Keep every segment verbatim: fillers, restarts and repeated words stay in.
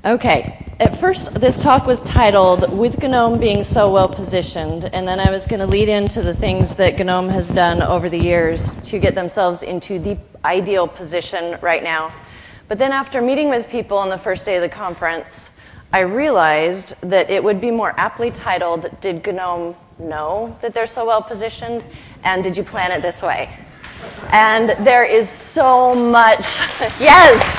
Okay, at first this talk was titled, With GNOME Being So Well Positioned, and then I was going to lead into the things that GNOME has done over the years to get themselves into the ideal position right now. But then after meeting with people on the first day of the conference, I realized that it would be more aptly titled, Did GNOME Know That They're So Well Positioned? And did you plan it this way? And there is so much, yes!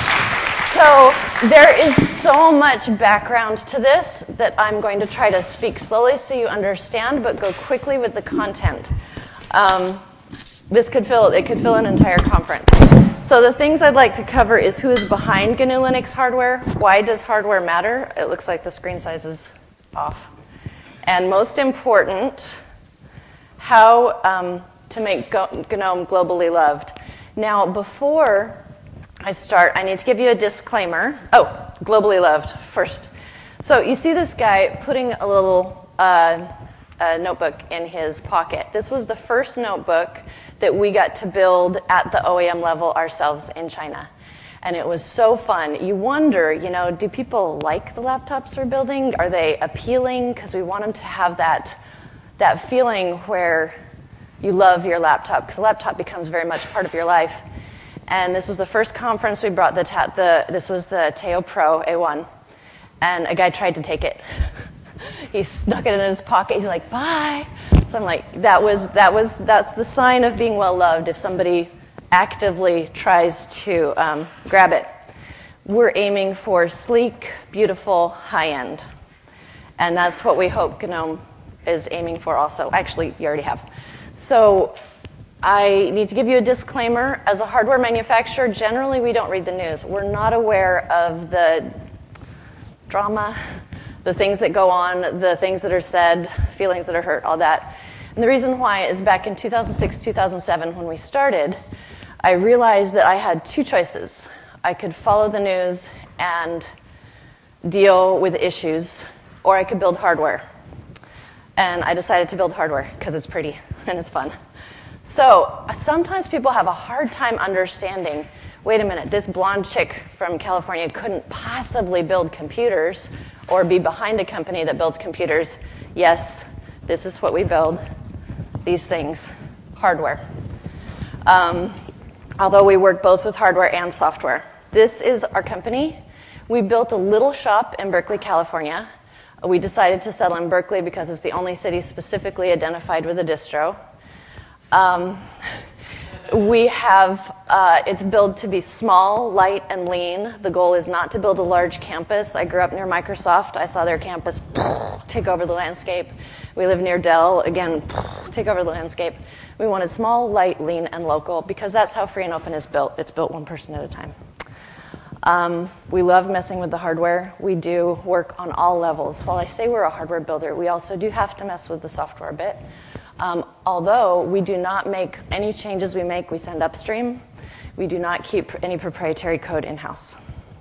So there is so much background to this that I'm going to try to speak slowly so you understand, but go quickly with the content. Um, this could fill, it could fill an entire conference. So the things I'd like to cover is who is behind G N U Linux hardware, why does hardware matter? It looks like the screen size is off. And most important, how um, to make GNOME globally loved. Now, before I start, I need to give you a disclaimer. Oh, globally loved first. So you see this guy putting a little uh, a notebook in his pocket. This was the first notebook that we got to build at the O E M level ourselves in China. And it was so fun. You wonder, you know, do people like the laptops we're building? Are they appealing? Because we want them to have that, that feeling where you love your laptop, because a laptop becomes very much part of your life. And this was the first conference we brought the, ta- the this was the Teo Pro A one. And a guy tried to take it. He snuck it in his pocket. He's like, bye. So I'm like, that was, that was, that's the sign of being well loved if somebody actively tries to um, grab it. We're aiming for sleek, beautiful, high-end. And that's what we hope GNOME is aiming for also. Actually, you already have. So I need to give you a disclaimer. As a hardware manufacturer, generally we don't read the news. We're not aware of the drama, the things that go on, the things that are said, feelings that are hurt, all that. And the reason why is back in two thousand six, two thousand seven, when we started, I realized that I had two choices. I could follow the news and deal with issues, or I could build hardware. And I decided to build hardware because it's pretty and it's fun. So sometimes people have a hard time understanding, wait a minute, this blonde chick from California couldn't possibly build computers or be behind a company that builds computers. Yes, this is what we build, these things, hardware. Um, although we work both with hardware and software. This is our company. We built a little shop in Berkeley, California. We decided to settle in Berkeley because it's the only city specifically identified with a distro. Um, we have, uh, it's built to be small, light, and lean. The goal is not to build a large campus. I grew up near Microsoft. I saw their campus take over the landscape. We live near Dell. Again, take over the landscape. We wanted small, light, lean, and local because that's how Free and Open is built. It's built one person at a time. Um, we love messing with the hardware. We do work on all levels. While I say we're a hardware builder, we also do have to mess with the software a bit. Um, although we do not make any changes we make, we send upstream. We do not keep any proprietary code in-house.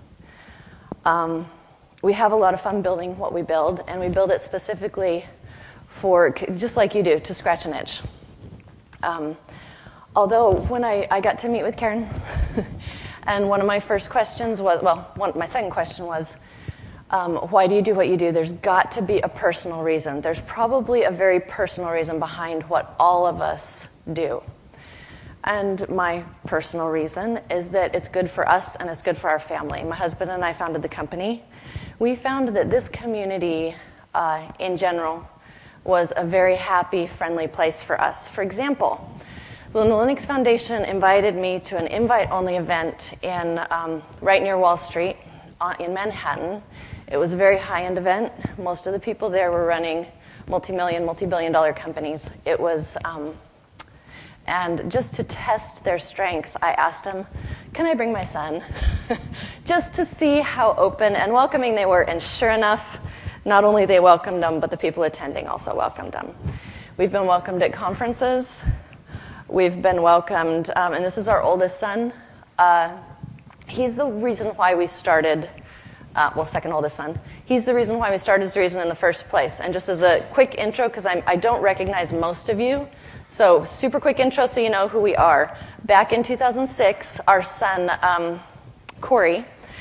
Um, we have a lot of fun building what we build, and we build it specifically for, just like you do, to scratch an itch. Um, although when I, I got to meet with Karen, and one of my first questions was, well, one, my second question was, Um, why do you do what you do? There's got to be a personal reason. There's probably a very personal reason behind what all of us do. And my personal reason is that it's good for us and it's good for our family. My husband and I founded the company. We found that this community, uh, in general, was a very happy, friendly place for us. For example, the Linux Foundation invited me to an invite-only event in um, right near Wall Street uh, in Manhattan. It was a very high-end event. Most of the people there were running multi-million, multi-billion dollar companies. It was, um, and just to test their strength, I asked them, can I bring my son? Just to see how open and welcoming they were. And sure enough, not only they welcomed them, but the people attending also welcomed them. We've been welcomed at conferences. We've been welcomed, um, and this is our oldest son. Uh, he's the reason why we started Uh, well, second oldest son. He's the reason why we started as the reason in the first place. And just as a quick intro, because I don't recognize most of you, so super quick intro so you know who we are. Back in two thousand six, our son, um, Corey,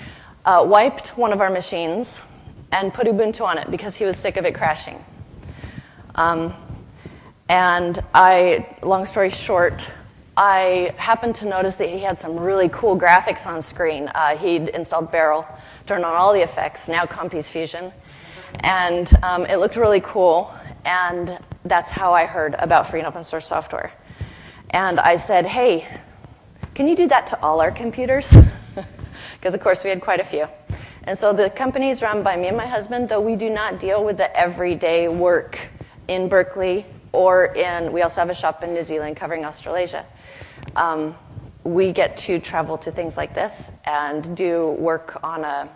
uh, wiped one of our machines and put Ubuntu on it because he was sick of it crashing. Um, and I, long story short, I happened to notice that he had some really cool graphics on screen. Uh, he'd installed Barrel, turned on all the effects, now Compiz Fusion. And um, it looked really cool, and that's how I heard about free and open source software. And I said, hey, can you do that to all our computers? Because, of course, we had quite a few. And so the company is run by me and my husband, though we do not deal with the everyday work in Berkeley or in, we also have a shop in New Zealand covering Australasia. Um, we get to travel to things like this and do work on a,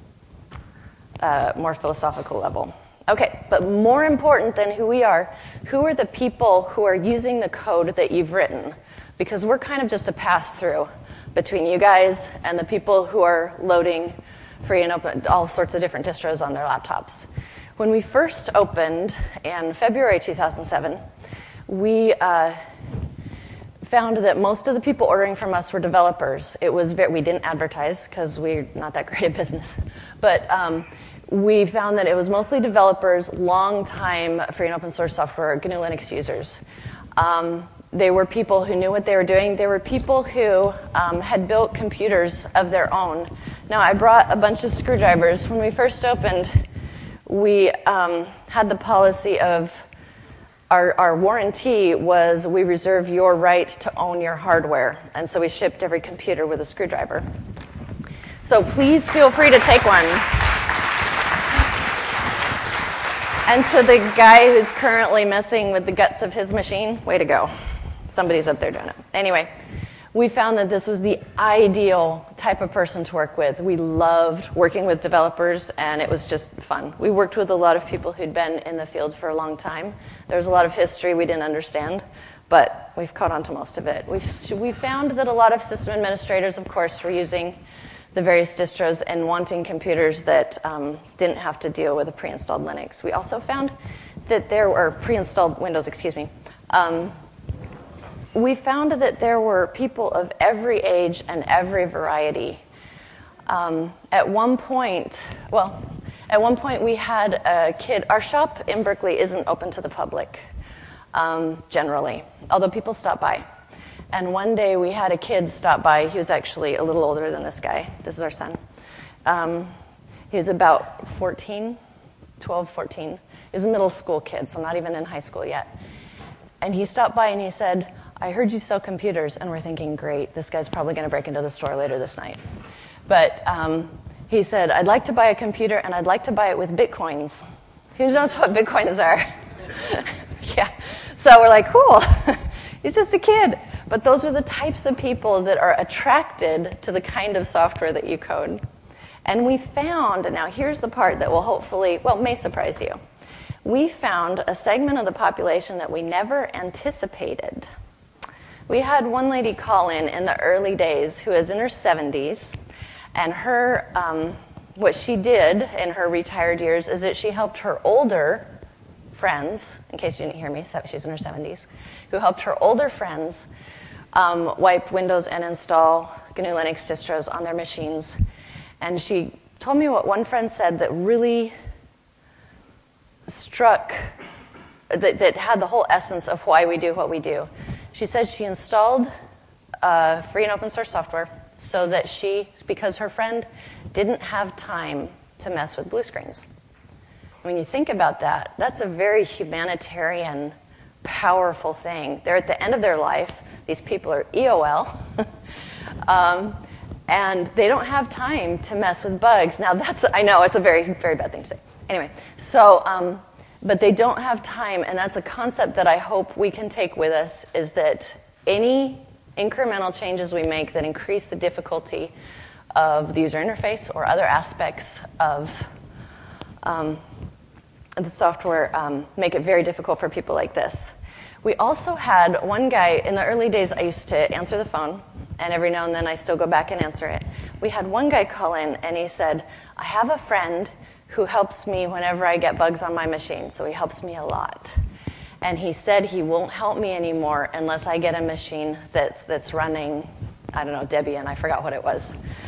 a more philosophical level. Okay, but more important than who we are, who are the people who are using the code that you've written? Because we're kind of just a pass-through between you guys and the people who are loading free and open, all sorts of different distros on their laptops. When we first opened in February two thousand seven, we uh, found that most of the people ordering from us were developers. It was very, we didn't advertise because we're not that great at business, but um, we found that it was mostly developers, long-time free and open source software, G N U Linux users. Um, they were people who knew what they were doing. They were people who um, had built computers of their own. Now, I brought a bunch of screwdrivers. When we first opened, we um, had the policy of Our, our warranty was we reserve your right to own your hardware. And so we shipped every computer with a screwdriver. So please feel free to take one. And to the guy who's currently messing with the guts of his machine, way to go. Somebody's up there doing it. Anyway, we found that this was the ideal type of person to work with. We loved working with developers, and it was just fun. We worked with a lot of people who'd been in the field for a long time. There was a lot of history we didn't understand, but we've caught on to most of it. We've, we found that a lot of system administrators, of course, were using the various distros and wanting computers that um, didn't have to deal with a pre-installed Linux. We also found that there were pre-installed Windows, excuse me. Um, we found that there were people of every age and every variety. Um, at one point, well, at one point we had a kid. Our shop in Berkeley isn't open to the public, um, generally, although people stop by. And one day we had a kid stop by. He was actually a little older than this guy. This is our son. Um, he was about fourteen, twelve, fourteen. He was a middle school kid, so not even in high school yet. And he stopped by and he said, I heard you sell computers. And we're thinking, great, this guy's probably going to break into the store later this night. But um, he said, I'd like to buy a computer, and I'd like to buy it with Bitcoins. Who knows what Bitcoins are? Yeah. So we're like, cool. He's just a kid. But those are the types of people that are attracted to the kind of software that you code. And we found, now here's the part that will hopefully, well, may surprise you. We found a segment of the population that we never anticipated. We had one lady call in in the early days who is in her seventies, and her, um, what she did in her retired years is that she helped her older friends, in case you didn't hear me, so she's in her seventies, who helped her older friends um, wipe Windows and install G N U Linux distros on their machines. And she told me what one friend said that really struck, that, that had the whole essence of why we do what we do. She said she installed uh, free and open source software so that she, because her friend didn't have time to mess with blue screens. When you think about that, that's a very humanitarian, powerful thing. They're at the end of their life. These people are E O L. um, and they don't have time to mess with bugs. Now, that's, I know, it's a very, very bad thing to say. Anyway, so, um, but they don't have time, and that's a concept that I hope we can take with us, is that any incremental changes we make that increase the difficulty of the user interface or other aspects of um, the software um, make it very difficult for people like this. We also had one guy, in the early days I used to answer the phone, and every now and then I still go back and answer it. We had one guy call in, and he said, I have a friend who helps me whenever I get bugs on my machine, so he helps me a lot. And he said he won't help me anymore unless I get a machine that's that's running, I don't know, Debian, I forgot what it was.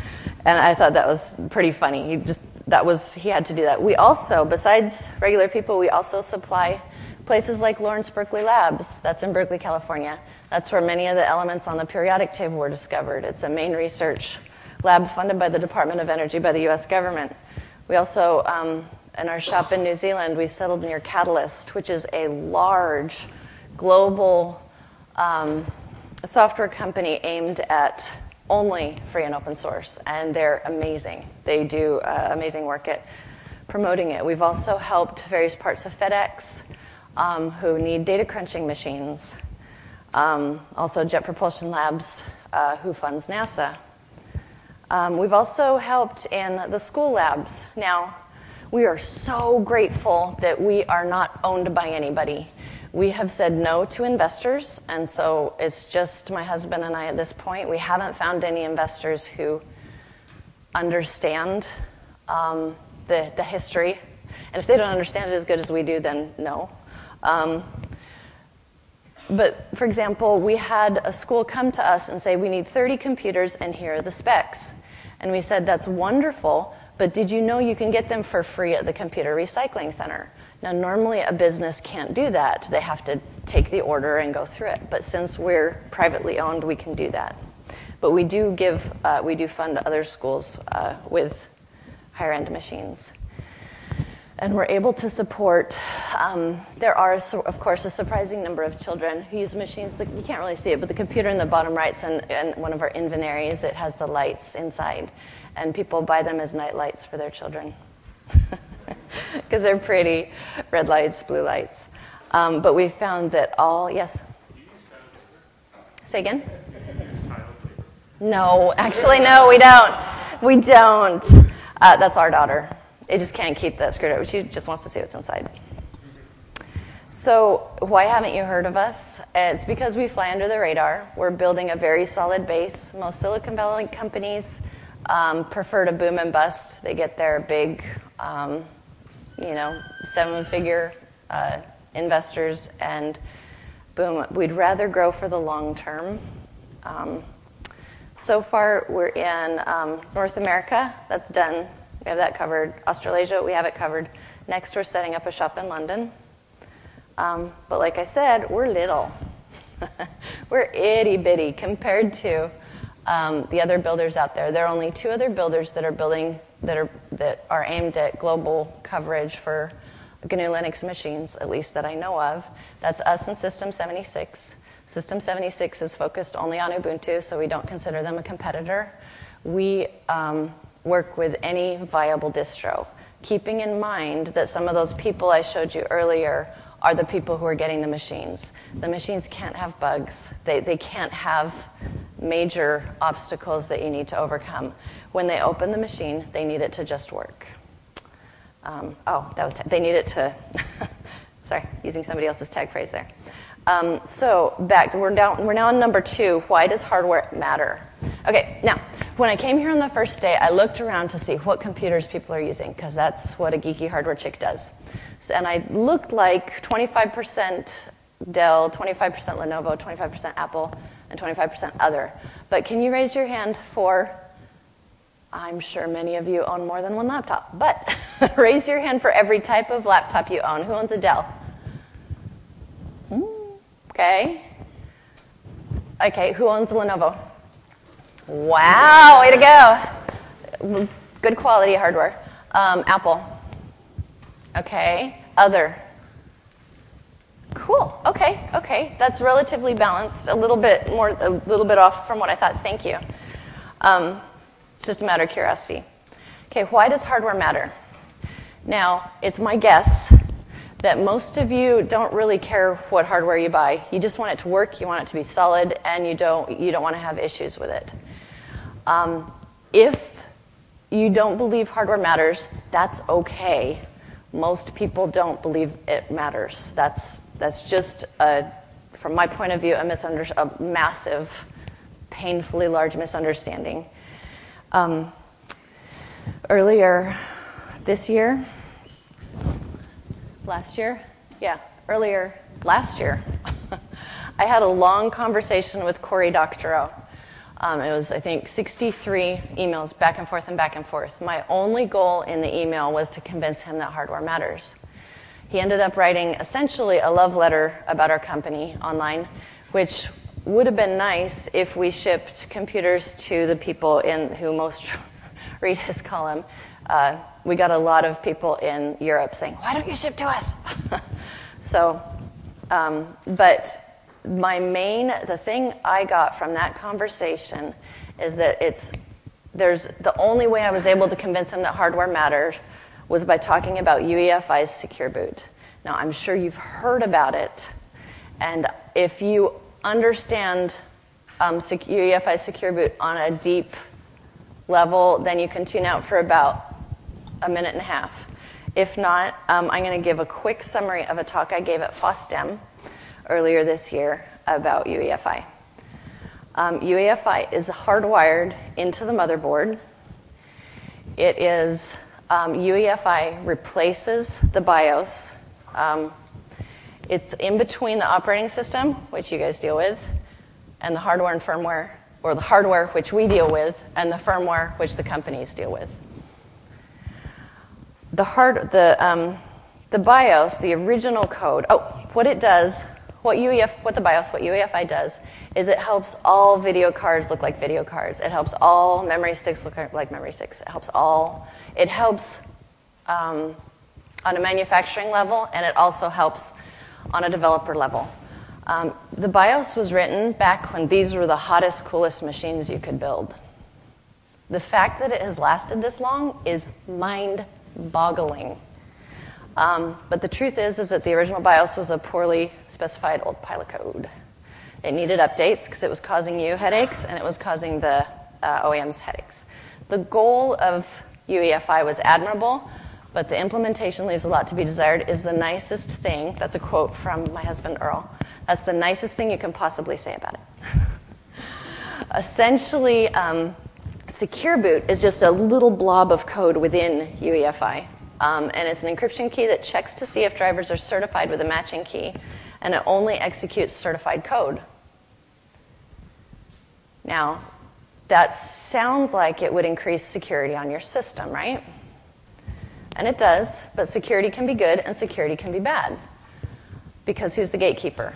And I thought that was pretty funny. He just that was he had to do that. We also, besides regular people, we also supply places like Lawrence Berkeley Labs. That's in Berkeley, California. That's where many of the elements on the periodic table were discovered. It's a main research lab funded by the Department of Energy by the U S government. We also, um, in our shop in New Zealand, we settled near Catalyst, which is a large global um, software company aimed at only free and open source, and they're amazing. They do uh, amazing work at promoting it. We've also helped various parts of FedEx um, who need data crunching machines. Um, also Jet Propulsion Labs, uh, who funds NASA. Um, we've also helped in the school labs. Now, we are so grateful that we are not owned by anybody. We have said no to investors, and so it's just my husband and I at this point. We haven't found any investors who understand um, the, the history. And if they don't understand it as good as we do, then no. Um, but, for example, we had a school come to us and say, we need thirty computers, and here are the specs. And we said, that's wonderful, but did you know you can get them for free at the Computer Recycling Center? Now, normally a business can't do that. They have to take the order and go through it. But since we're privately owned, we can do that. But we do give, uh, we do fund other schools uh, with higher-end machines. And we're able to support, um, there are, of course, a surprising number of children who use machines. You can't really see it, but the computer in the bottom right is in, in one of our invenaries. It has the lights inside. And people buy them as night lights for their children. Because they're pretty, red lights, blue lights. Um, but we found that all, yes? Say again? No, actually, no, we don't. We don't. Uh, that's our daughter. It just can't keep that screwdriver. She just wants to see what's inside. So why haven't you heard of us? It's because we fly under the radar. We're building a very solid base. Most Silicon Valley companies um, prefer to boom and bust. They get their big, um, you know, seven-figure uh, investors, and boom. We'd rather grow for the long term. Um, so far, we're in um, North America. That's done. We have that covered. Australasia, we have it covered. Next, we're setting up a shop in London. Um, but like I said, we're little. We're itty-bitty compared to um, the other builders out there. There are only two other builders that are building that are that are aimed at global coverage for G N U Linux machines, at least that I know of. That's us and System seventy-six. System seventy-six is focused only on Ubuntu, so we don't consider them a competitor. We um, work with any viable distro, keeping in mind that some of those people I showed you earlier are the people who are getting the machines. The machines can't have bugs. They, they can't have major obstacles that you need to overcome. When they open the machine, they need it to just work. Um, oh, that was t- they need it to, sorry, using somebody else's tag phrase there. Um, so back, we're down. We're now on number two. Why does hardware matter? Okay, now when I came here on the first day, I looked around to see what computers people are using, because that's what a geeky hardware chick does. So, and I looked like twenty-five percent Dell, twenty-five percent Lenovo, twenty-five percent Apple, and twenty-five percent other. But can you raise your hand for? I'm sure many of you own more than one laptop, but raise your hand for every type of laptop you own. Who owns a Dell? Okay. Okay, who owns a Lenovo? Wow, way to go. Good quality hardware. Um, Apple. Okay. Other. Cool. Okay, okay. That's relatively balanced. A little bit more, a little bit off from what I thought. Thank you. Um, it's just a matter of curiosity. Okay, why does hardware matter? Now, it's my guess that most of you don't really care what hardware you buy. You just want it to work, you want it to be solid, and you don't you don't want to have issues with it. Um, if you don't believe hardware matters, that's okay. Most people don't believe it matters. That's that's just a, from my point of view, a misunder- a massive, painfully large misunderstanding. Um, earlier this year. Last year? Yeah, earlier last year. I had a long conversation with Cory Doctorow. Um, it was, I think, sixty-three emails back and forth and back and forth. My only goal in the email was to convince him that hardware matters. He ended up writing essentially a love letter about our company online, which would have been nice if we shipped computers to the people in who most read his column. Uh, we got a lot of people in Europe saying, "Why don't you ship to us?" so, um, but my main, the thing I got from that conversation is that it's, there's, the only way I was able to convince him that hardware mattered was by talking about U E F I's Secure Boot. Now, I'm sure you've heard about it, and if you understand um, U E F I's Secure Boot on a deep level, then you can tune out for about a minute and a half. If not, um, I'm going to give a quick summary of a talk I gave at FOSDEM earlier this year about U E F I. Um, U E F I is hardwired into the motherboard. It is, um, U E F I replaces the BIOS. Um, it's in between the operating system, which you guys deal with, and the hardware and firmware, or the hardware which we deal with, and the firmware which the companies deal with. The hard, the um, the BIOS, the original code. Oh, what it does. What U E F, what the BIOS, what U E F I does, is it helps all video cards look like video cards. It helps all memory sticks look like memory sticks. It helps all. It helps um, on a manufacturing level, and it also helps on a developer level. Um, the BIOS was written back when these were the hottest, coolest machines you could build. The fact that it has lasted this long is mind-boggling. Um, but the truth is, is that the original BIOS was a poorly specified old pile of code. It needed updates because it was causing you headaches and it was causing the uh, O E Ms headaches. The goal of U E F I was admirable, but the implementation leaves a lot to be desired. Is the nicest thing, that's a quote from my husband Earl, that's the nicest thing you can possibly say about it. Essentially, um, Secure Boot is just a little blob of code within U E F I. Um, and it's an encryption key that checks to see if drivers are certified with a matching key, and it only executes certified code. Now, that sounds like it would increase security on your system, right? And it does, but security can be good and security can be bad. Because who's the gatekeeper?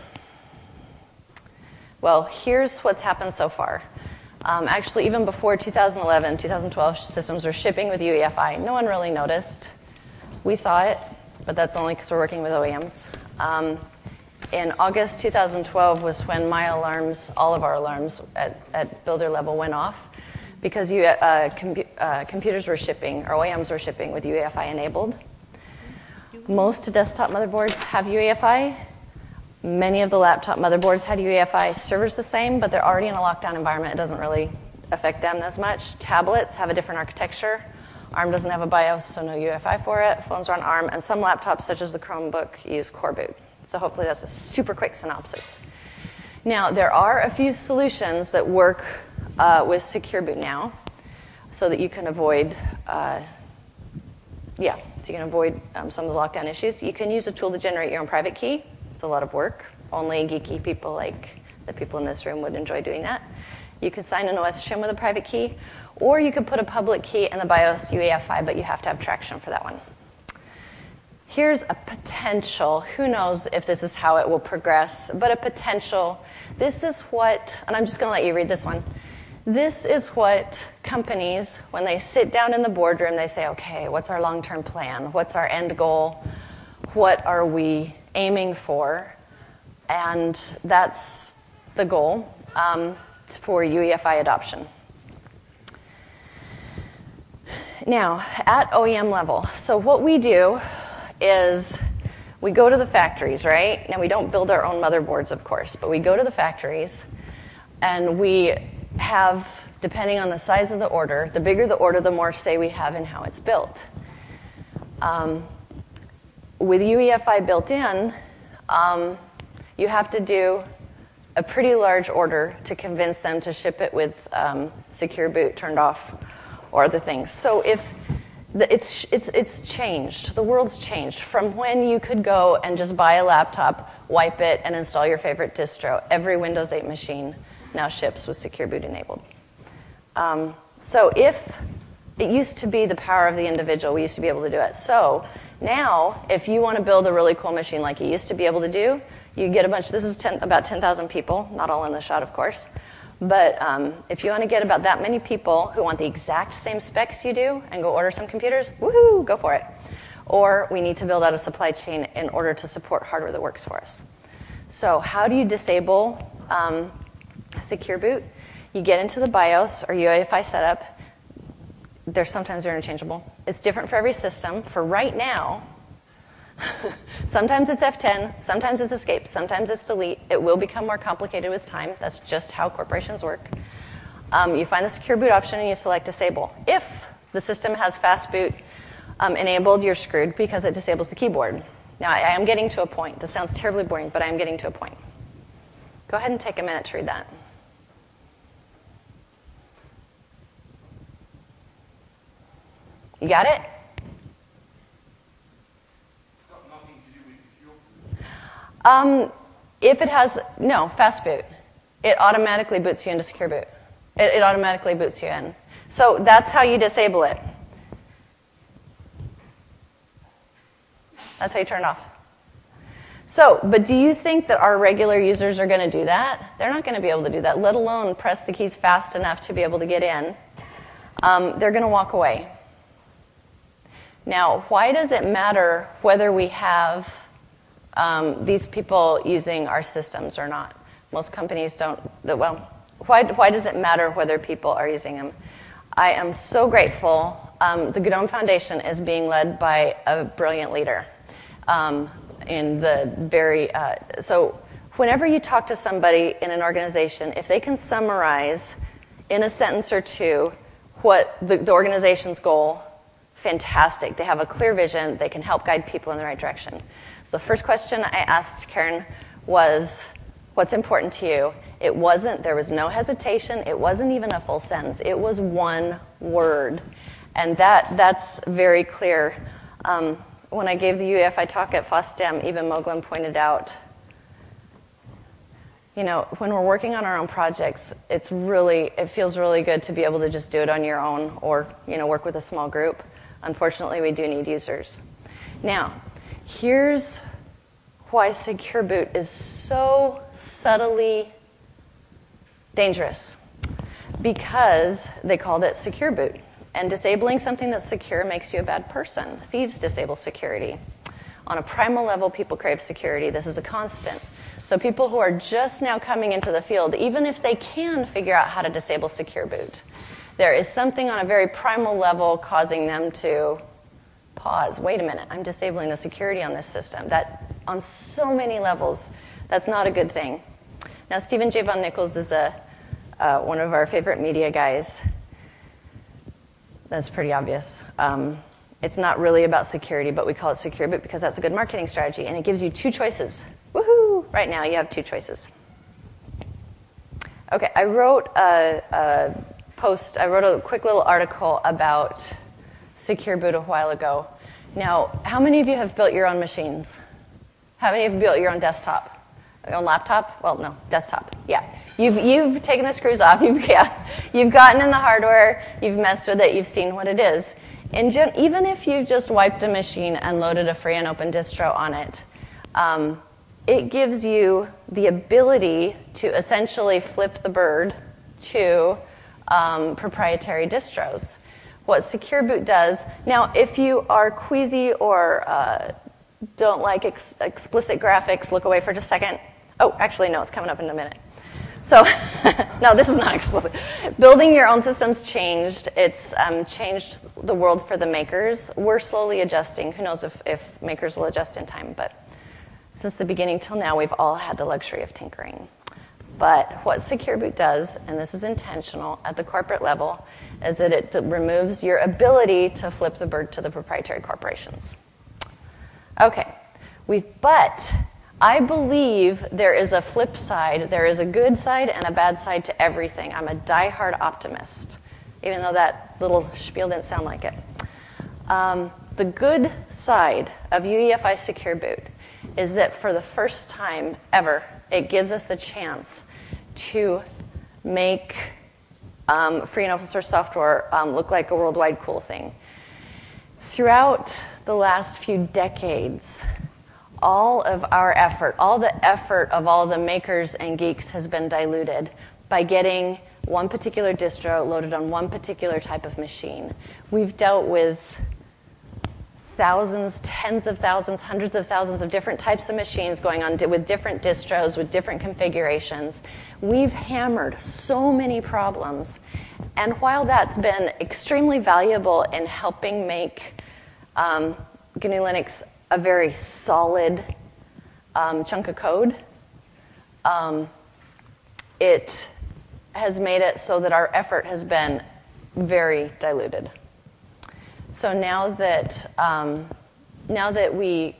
Well, here's what's happened so far. Um, actually, even before two thousand eleven, two thousand twelve systems were shipping with U E F I. No one really noticed. We saw it, but that's only because we're working with O E Ms. Um, in August two thousand twelve was when my alarms, all of our alarms at, at builder level went off because you, uh, com- uh, computers were shipping, or O E Ms were shipping with U E F I enabled. Most desktop motherboards have U E F I. Many of the laptop motherboards had U E F I. Servers the same, but they're already in a lockdown environment. It doesn't really affect them as much. Tablets have a different architecture. ARM doesn't have a BIOS, so no U E F I for it. Phones are on ARM, and some laptops, such as the Chromebook, use Core Boot. So hopefully that's a super quick synopsis. Now, there are a few solutions that work uh, with Secure Boot now, so that you can avoid, uh, yeah, so you can avoid um, some of the lockdown issues. You can use a tool to generate your own private key. It's a lot of work. Only geeky people like the people in this room would enjoy doing that. You could sign an O S shim with a private key, or you could put a public key in the BIOS U E F I, but you have to have traction for that one. Here's a potential. Who knows if this is how it will progress, but a potential. This is what, and I'm just going to let you read this one. This is what companies, when they sit down in the boardroom, they say, okay, what's our long-term plan? What's our end goal? What are we aiming for? And that's the goal um, for U E F I adoption. Now, at O E M level, so what we do is we go to the factories, right? Now, we don't build our own motherboards, of course, but we go to the factories, and we have, depending on the size of the order, the bigger the order, the more say we have in how it's built. Um, with U E F I built in, um, you have to do a pretty large order to convince them to ship it with um, Secure Boot turned off or other things. So if the, it's it's it's changed, the world's changed from when you could go and just buy a laptop, wipe it, and install your favorite distro. Every Windows eight machine now ships with Secure Boot enabled. Um, so if it used to be the power of the individual, we used to be able to do it. So now, if you want to build a really cool machine like you used to be able to do, you get a bunch. This is ten, about ten thousand people, not all in the shot, of course. But um, if you want to get about that many people who want the exact same specs you do and go order some computers, woohoo, go for it. Or we need to build out a supply chain in order to support hardware that works for us. So how do you disable um, Secure Boot? You get into the BIOS or U E F I setup. They're sometimes they're interchangeable. It's different for every system. For right now, sometimes it's F ten, sometimes it's escape, sometimes it's delete. It will become more complicated with time. That's just how corporations work. Um, you find the Secure Boot option and you select Disable. If the system has Fast Boot um, enabled, you're screwed because it disables the keyboard. Now, I, I am getting to a point. This sounds terribly boring, but I am getting to a point. Go ahead and take a minute to read that. You got it? It's got nothing to do with Secure Boot. Um, if it has, no, Fast Boot. It automatically boots you into Secure Boot. It, it automatically boots you in. So that's how you disable it. That's how you turn it off. So, but do you think that our regular users are going to do that? They're not going to be able to do that, let alone press the keys fast enough to be able to get in. Um, they're going to walk away. Now, why does it matter whether we have um, these people using our systems or not? Most companies don't, well, why, why does it matter whether people are using them? I am so grateful. Um, the GNOME Foundation is being led by a brilliant leader. Um, in the very, uh, so whenever you talk to somebody in an organization, if they can summarize in a sentence or two what the, the organization's goal, fantastic. They have a clear vision. They can help guide people in the right direction. The first question I asked Karen was, what's important to you? It wasn't, there was no hesitation. It wasn't even a full sentence. It was one word. And that that's very clear. Um, when I gave the U E F I talk at FOSDEM, even Moglen pointed out, you know, when we're working on our own projects, it's really, it feels really good to be able to just do it on your own or, you know, work with a small group. Unfortunately, we do need users. Now, here's why Secure Boot is so subtly dangerous. Because they called it Secure Boot. And disabling something that's secure makes you a bad person. Thieves disable security. On a primal level, people crave security. This is a constant. So people who are just now coming into the field, even if they can figure out how to disable Secure Boot, there is something on a very primal level causing them to pause. Wait a minute, I'm disabling the security on this system. That, on so many levels, that's not a good thing. Now, Stephen J. Von Nichols is a, uh, one of our favorite media guys. That's pretty obvious. Um, it's not really about security, but we call it Secure Boot because that's a good marketing strategy, and it gives you two choices. Woohoo! Right now, you have two choices. Okay, I wrote a, a post, I wrote a quick little article about Secure Boot a while ago. Now, how many of you have built your own machines? How many of you have built your own desktop? Your own laptop? Well, no, desktop. Yeah. You've you've taken the screws off. You've yeah. You've gotten in the hardware. You've messed with it. You've seen what it is. And gen- even if you've just wiped a machine and loaded a free and open distro on it, um, it gives you the ability to essentially flip the bird to um, proprietary distros. What Secure Boot does now, if you are queasy or uh, don't like ex- explicit graphics, look away for just a second. Oh, actually, no, it's coming up in a minute. So, no, this is not explicit. Building your own systems changed. It's um, changed the world for the makers. We're slowly adjusting. Who knows if, if makers will adjust in time. But since the beginning till now, we've all had the luxury of tinkering. But what Secure Boot does, and this is intentional at the corporate level, is that it d- removes your ability to flip the bird to the proprietary corporations. Okay, we've, but I believe there is a flip side. There is a good side and a bad side to everything. I'm a diehard optimist, even though that little spiel didn't sound like it. Um, the good side of U E F I Secure Boot is that for the first time ever, it gives us the chance to make um, free and open source software um, look like a worldwide cool thing. Throughout the last few decades, all of our effort, all the effort of all the makers and geeks has been diluted by getting one particular distro loaded on one particular type of machine. We've dealt with thousands, tens of thousands, hundreds of thousands of different types of machines going on with different distros, with different configurations. We've hammered so many problems. And while that's been extremely valuable in helping make um, G N U Linux a very solid um, chunk of code, um, it has made it so that our effort has been very diluted. So now that um, now that we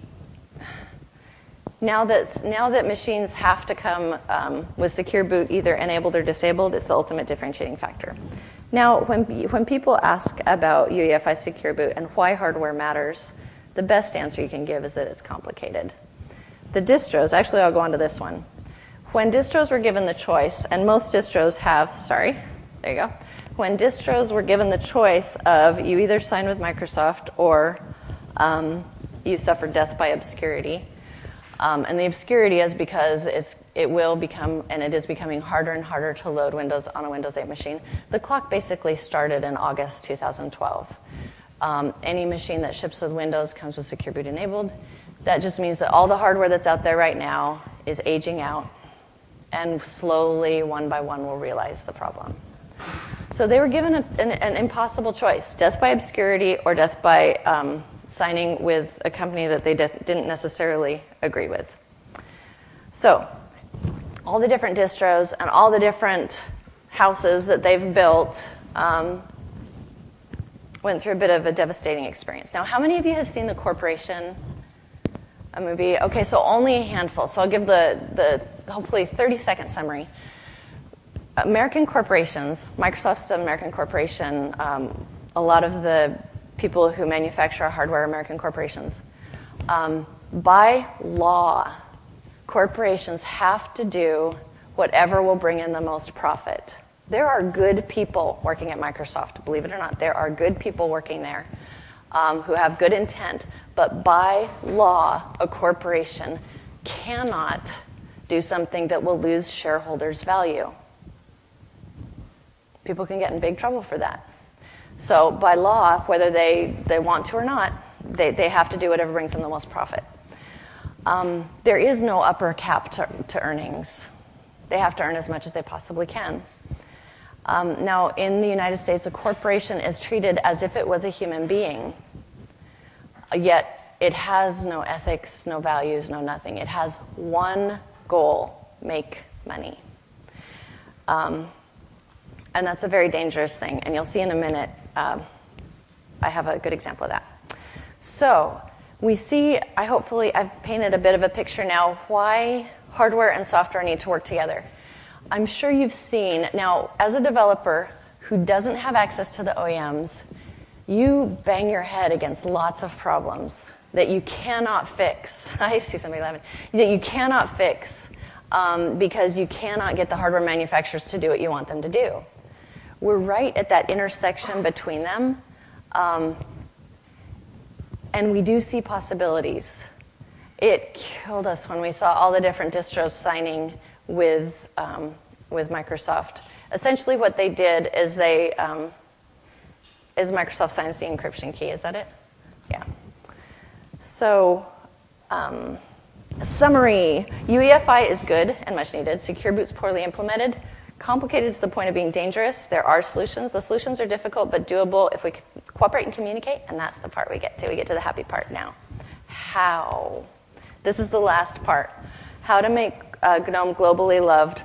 now that now that machines have to come um, with secure boot either enabled or disabled, it's the ultimate differentiating factor. Now, when when people ask about U E F I secure boot and why hardware matters, the best answer you can give is that it's complicated. The distros, actually, I'll go on to this one. When distros were given the choice, and most distros have, sorry, there you go. When distros were given the choice of you either sign with Microsoft or um, you suffer death by obscurity. Um, and the obscurity is because it's, it will become, and it is becoming harder and harder to load Windows on a Windows eight machine. The clock basically started in August two thousand twelve. Um, any machine that ships with Windows comes with Secure Boot enabled. That just means that all the hardware that's out there right now is aging out, and slowly, one by one, will realize the problem. So they were given a, an, an impossible choice, death by obscurity or death by um, signing with a company that they des- didn't necessarily agree with. So all the different distros and all the different houses that they've built um, went through a bit of a devastating experience. Now, how many of you have seen The Corporation, a movie? Okay, so only a handful. So I'll give the, the hopefully thirty-second summary. American corporations, Microsoft's an American corporation, um, a lot of the people who manufacture our hardware are American corporations. Um, by law, corporations have to do whatever will bring in the most profit. There are good people working at Microsoft, believe it or not. There are good people working there um, who have good intent, but by law, a corporation cannot do something that will lose shareholders' value. People can get in big trouble for that. So by law, whether they, they want to or not, they, they have to do whatever brings them the most profit. Um, there is no upper cap to, to earnings. They have to earn as much as they possibly can. Um, now, in the United States, a corporation is treated as if it was a human being, yet it has no ethics, no values, no nothing. It has one goal: make money. Um, and that's a very dangerous thing, and you'll see in a minute. Um, I have a good example of that. So we see, I hopefully, I've painted a bit of a picture now why hardware and software need to work together. I'm sure you've seen, now, as a developer who doesn't have access to the O E Ms, you bang your head against lots of problems that you cannot fix. I see somebody laughing. That you cannot fix um, because you cannot get the hardware manufacturers to do what you want them to do. We're right at that intersection between them, um, and we do see possibilities. It killed us when we saw all the different distros signing with um, with Microsoft. Essentially, what they did is they um, is Microsoft signs the encryption key. Is that it? Yeah. So, um, summary: U E F I is good and much needed. Secure Boot's poorly implemented, complicated to the point of being dangerous. There are solutions. The solutions are difficult but doable if we cooperate and communicate. And that's the part we get to. We get to the happy part now. How? This is the last part. How to make uh, GNOME globally loved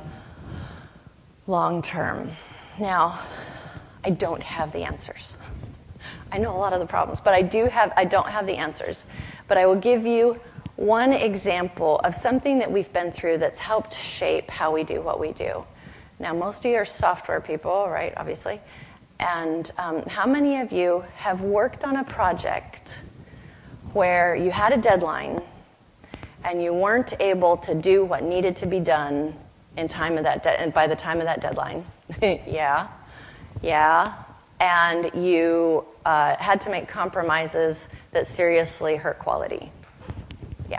long term. Now, I don't have the answers. I know a lot of the problems, but I do have. I don't have the answers. But I will give you one example of something that we've been through that's helped shape how we do what we do. Now, most of you are software people, right? Obviously. And um, how many of you have worked on a project where you had a deadline and you weren't able to do what needed to be done in time of that de- and by the time of that deadline. yeah, yeah. And you uh, had to make compromises that seriously hurt quality. Yeah.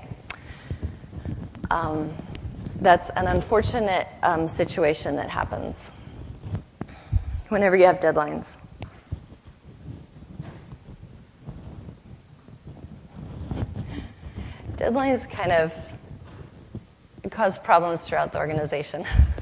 Um, that's an unfortunate um, situation that happens whenever you have deadlines. Deadlines kind of cause problems throughout the organization.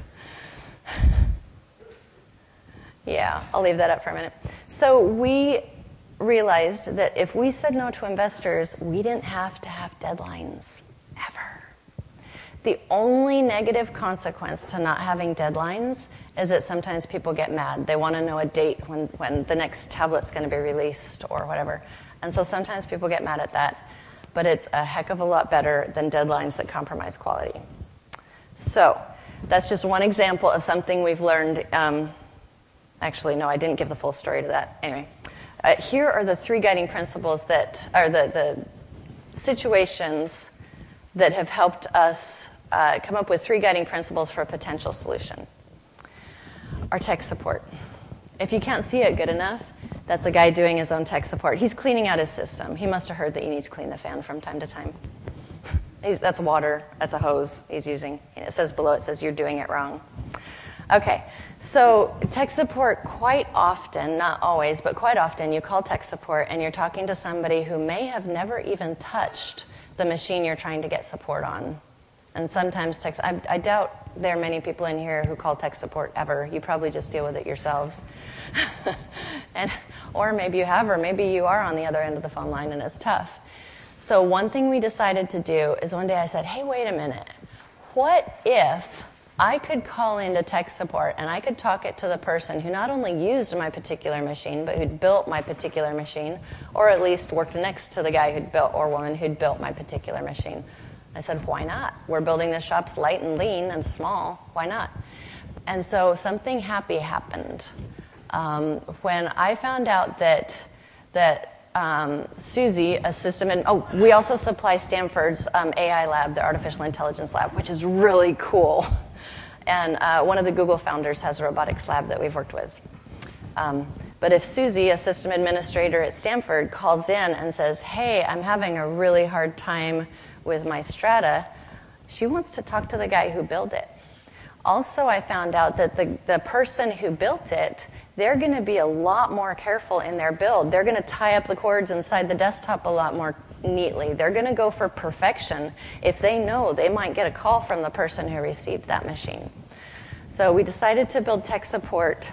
Yeah, I'll leave that up for a minute. So we realized that if we said no to investors, we didn't have to have deadlines, ever. The only negative consequence to not having deadlines is that sometimes people get mad. They want to know a date when, when the next tablet's going to be released or whatever. And so sometimes people get mad at that. But it's a heck of a lot better than deadlines that compromise quality. So that's just one example of something we've learned. Um, actually, no, I didn't give the full story to that. Anyway, uh, here are the three guiding principles that are the, the situations that have helped us uh, come up with three guiding principles for a potential solution. Our tech support. If you can't see it good enough, that's a guy doing his own tech support. He's cleaning out his system. He must have heard that you need to clean the fan from time to time. He's, that's water. That's a hose he's using. It says below, it says you're doing it wrong. Okay, so tech support quite often, not always, but quite often, you call tech support and you're talking to somebody who may have never even touched the machine you're trying to get support on. And sometimes tech, I, I doubt there are many people in here who call tech support ever. You probably just deal with it yourselves. and Or maybe you have, or maybe you are on the other end of the phone line and it's tough. So one thing we decided to do is one day I said, hey, wait a minute. What if I could call into tech support and I could talk it to the person who not only used my particular machine, but who'd built my particular machine, or at least worked next to the guy who'd built, or woman who'd built my particular machine. I said, why not? We're building this shop's light and lean and small. Why not? And so something happy happened. Um, when I found out that that um, Susie, a system, and oh, we also supply Stanford's um, A I lab, the Artificial Intelligence Lab, which is really cool. And uh, one of the Google founders has a robotics lab that we've worked with. Um, but if Susie, a system administrator at Stanford, calls in and says, hey, I'm having a really hard time with my Strata, she wants to talk to the guy who built it. Also, I found out that the, the person who built it, they're going to be a lot more careful in their build. They're going to tie up the cords inside the desktop a lot more neatly. They're going to go for perfection if they know they might get a call from the person who received that machine. So we decided to build tech support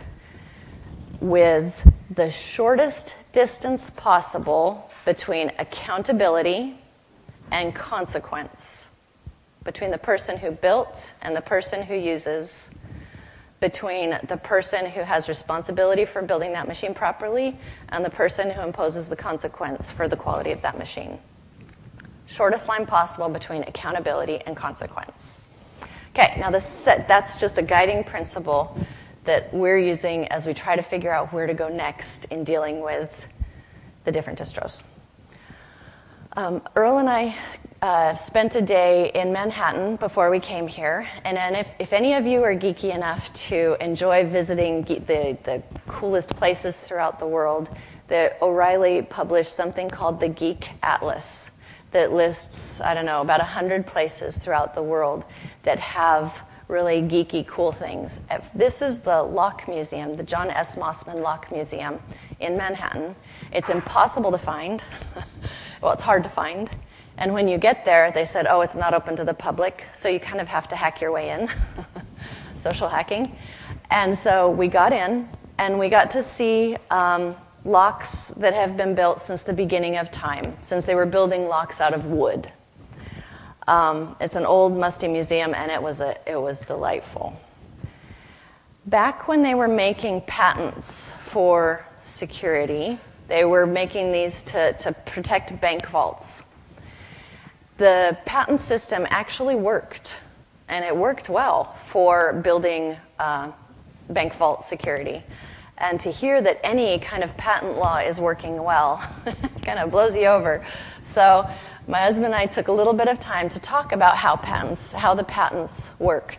with the shortest distance possible between accountability and consequence, between the person who built and the person who uses, between the person who has responsibility for building that machine properly and the person who imposes the consequence for the quality of that machine. Shortest line possible between accountability and consequence. Okay, now this, that's just a guiding principle that we're using as we try to figure out where to go next in dealing with the different distros. Um, Earl and I uh, spent a day in Manhattan before we came here, and then if, if any of you are geeky enough to enjoy visiting ge- the, the coolest places throughout the world, the O'Reilly published something called the Geek Atlas that lists, I don't know, about one hundred places throughout the world that have really geeky, cool things. If this is the Lock Museum, the John S. Mossman Lock Museum in Manhattan. It's impossible to find. Well, it's hard to find. And when you get there, they said, oh, it's not open to the public, so you kind of have to hack your way in. Social hacking. And so we got in, and we got to see um, locks that have been built since the beginning of time, since they were building locks out of wood. Um, it's an old, musty museum, and it was a, it was delightful. Back when they were making patents for security, they were making these to, to protect bank vaults. The patent system actually worked, and it worked well for building uh, bank vault security. And to hear that any kind of patent law is working well kind of blows you over. So my husband and I took a little bit of time to talk about how patents, how the patents worked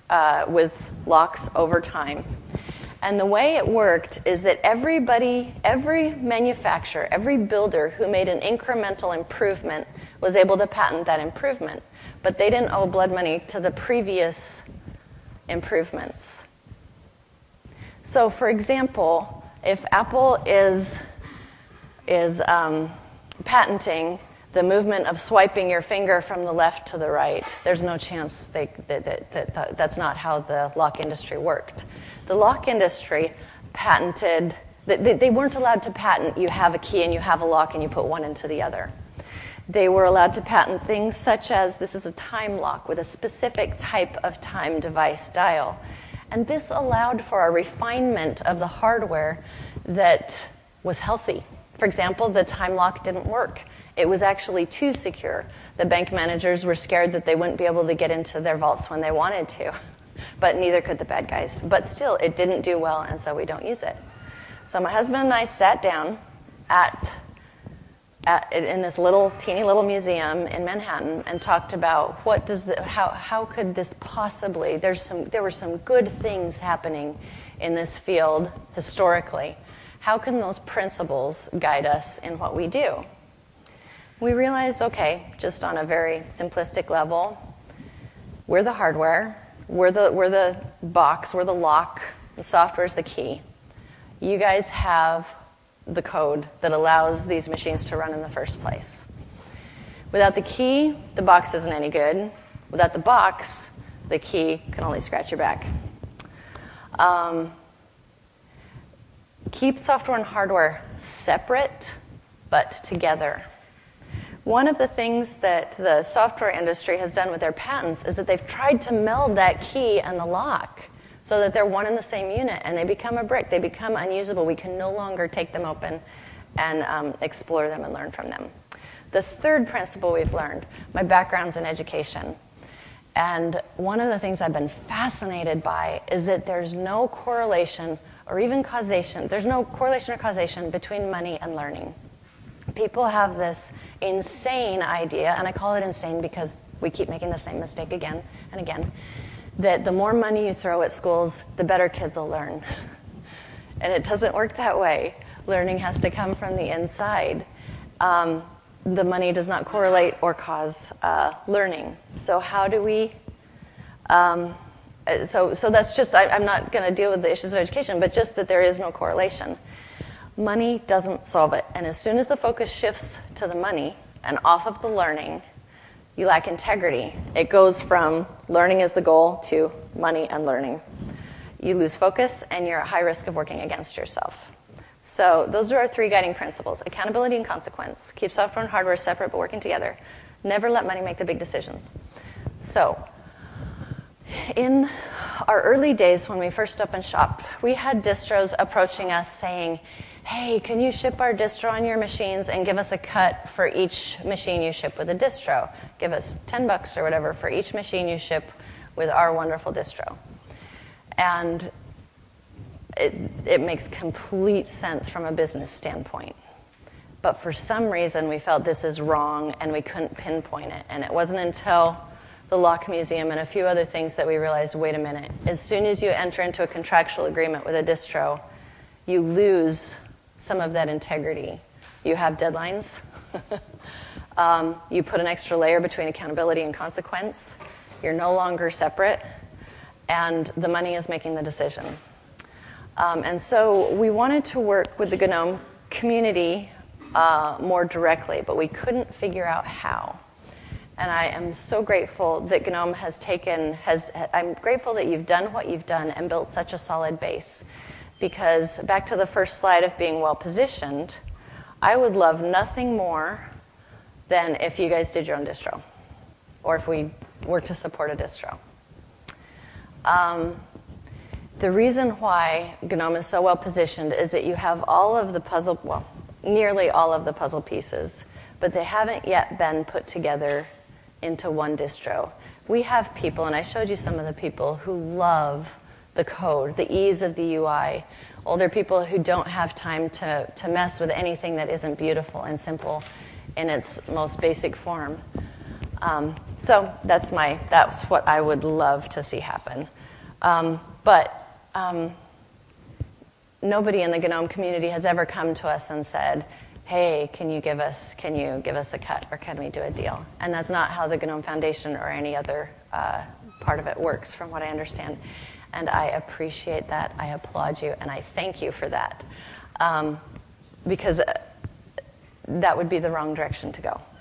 uh, with locks over time. And the way it worked is that everybody, every manufacturer, every builder who made an incremental improvement was able to patent that improvement. But they didn't owe blood money to the previous improvements. So, for example, if Apple is, is um, patenting the movement of swiping your finger from the left to the right, there's no chance they, that, that, that, that that's not how the lock industry worked. The lock industry patented, they, they weren't allowed to patent you have a key and you have a lock and you put one into the other. They were allowed to patent things such as this is a time lock with a specific type of time device dial. And this allowed for a refinement of the hardware that was healthy. For example, the time lock didn't work. It was actually too secure. The bank managers were scared that they wouldn't be able to get into their vaults when they wanted to. But neither could the bad guys. But still, it didn't do well, and so we don't use it. So my husband and I sat down at, at in this little, teeny little museum in Manhattan and talked about what does the, how how could this possibly, there's some there were some good things happening in this field historically. How can those principles guide us in what we do? We realized, okay, just on a very simplistic level, we're the hardware, we're the we're the box, we're the lock, the software's the key. You guys have the code that allows these machines to run in the first place. Without the key, the box isn't any good. Without the box, the key can only scratch your back. Um, keep software and hardware separate, but together. One of the things that the software industry has done with their patents is that they've tried to meld that key and the lock so that they're one in the same unit, and they become a brick. They become unusable. We can no longer take them open and um, explore them and learn from them. The third principle we've learned, my background's in education, and one of the things I've been fascinated by is that there's no correlation or even causation. There's no correlation or causation between money and learning. People have this insane idea, and I call it insane because we keep making the same mistake again and again, that the more money you throw at schools, the better kids will learn. And it doesn't work that way. Learning has to come from the inside. Um, the money does not correlate or cause uh, learning. So how do we... Um, so, so that's just, I, I'm not going to deal with the issues of education, but just that there is no correlation. Money doesn't solve it. And as soon as the focus shifts to the money and off of the learning, you lack integrity. It goes from learning is the goal to money and learning. You lose focus, and you're at high risk of working against yourself. So those are our three guiding principles. Accountability and consequence. Keep software and hardware separate but working together. Never let money make the big decisions. So in our early days when we first opened shop, we had distros approaching us saying, hey, can you ship our distro on your machines and give us a cut for each machine you ship with a distro? Give us ten bucks or whatever for each machine you ship with our wonderful distro. And it, it makes complete sense from a business standpoint. But for some reason, we felt this is wrong, and we couldn't pinpoint it. And it wasn't until the Lock Museum and a few other things that we realized, wait a minute, as soon as you enter into a contractual agreement with a distro, you lose some of that integrity. You have deadlines. um, you put an extra layer between accountability and consequence. You're no longer separate, and the money is making the decision. Um, and so we wanted to work with the GNOME community uh, more directly, but we couldn't figure out how. And I am so grateful that GNOME has taken, has, I'm grateful that you've done what you've done and built such a solid base. Because back to the first slide of being well-positioned, I would love nothing more than if you guys did your own distro, or if we were to support a distro. Um, the reason why GNOME is so well-positioned is that you have all of the puzzle, well, nearly all of the puzzle pieces, but they haven't yet been put together into one distro. We have people, and I showed you some of the people who love the code, the ease of the U I. Older people who don't have time to, to mess with anything that isn't beautiful and simple in its most basic form. Um, so that's my that's what I would love to see happen. Um, but um, nobody in the GNOME community has ever come to us and said, "Hey, can you give us can you give us a cut, or can we do a deal?" And that's not how the GNOME Foundation or any other uh, part of it works, from what I understand. And I appreciate that. I applaud you, and I thank you for that, um, because that would be the wrong direction to go.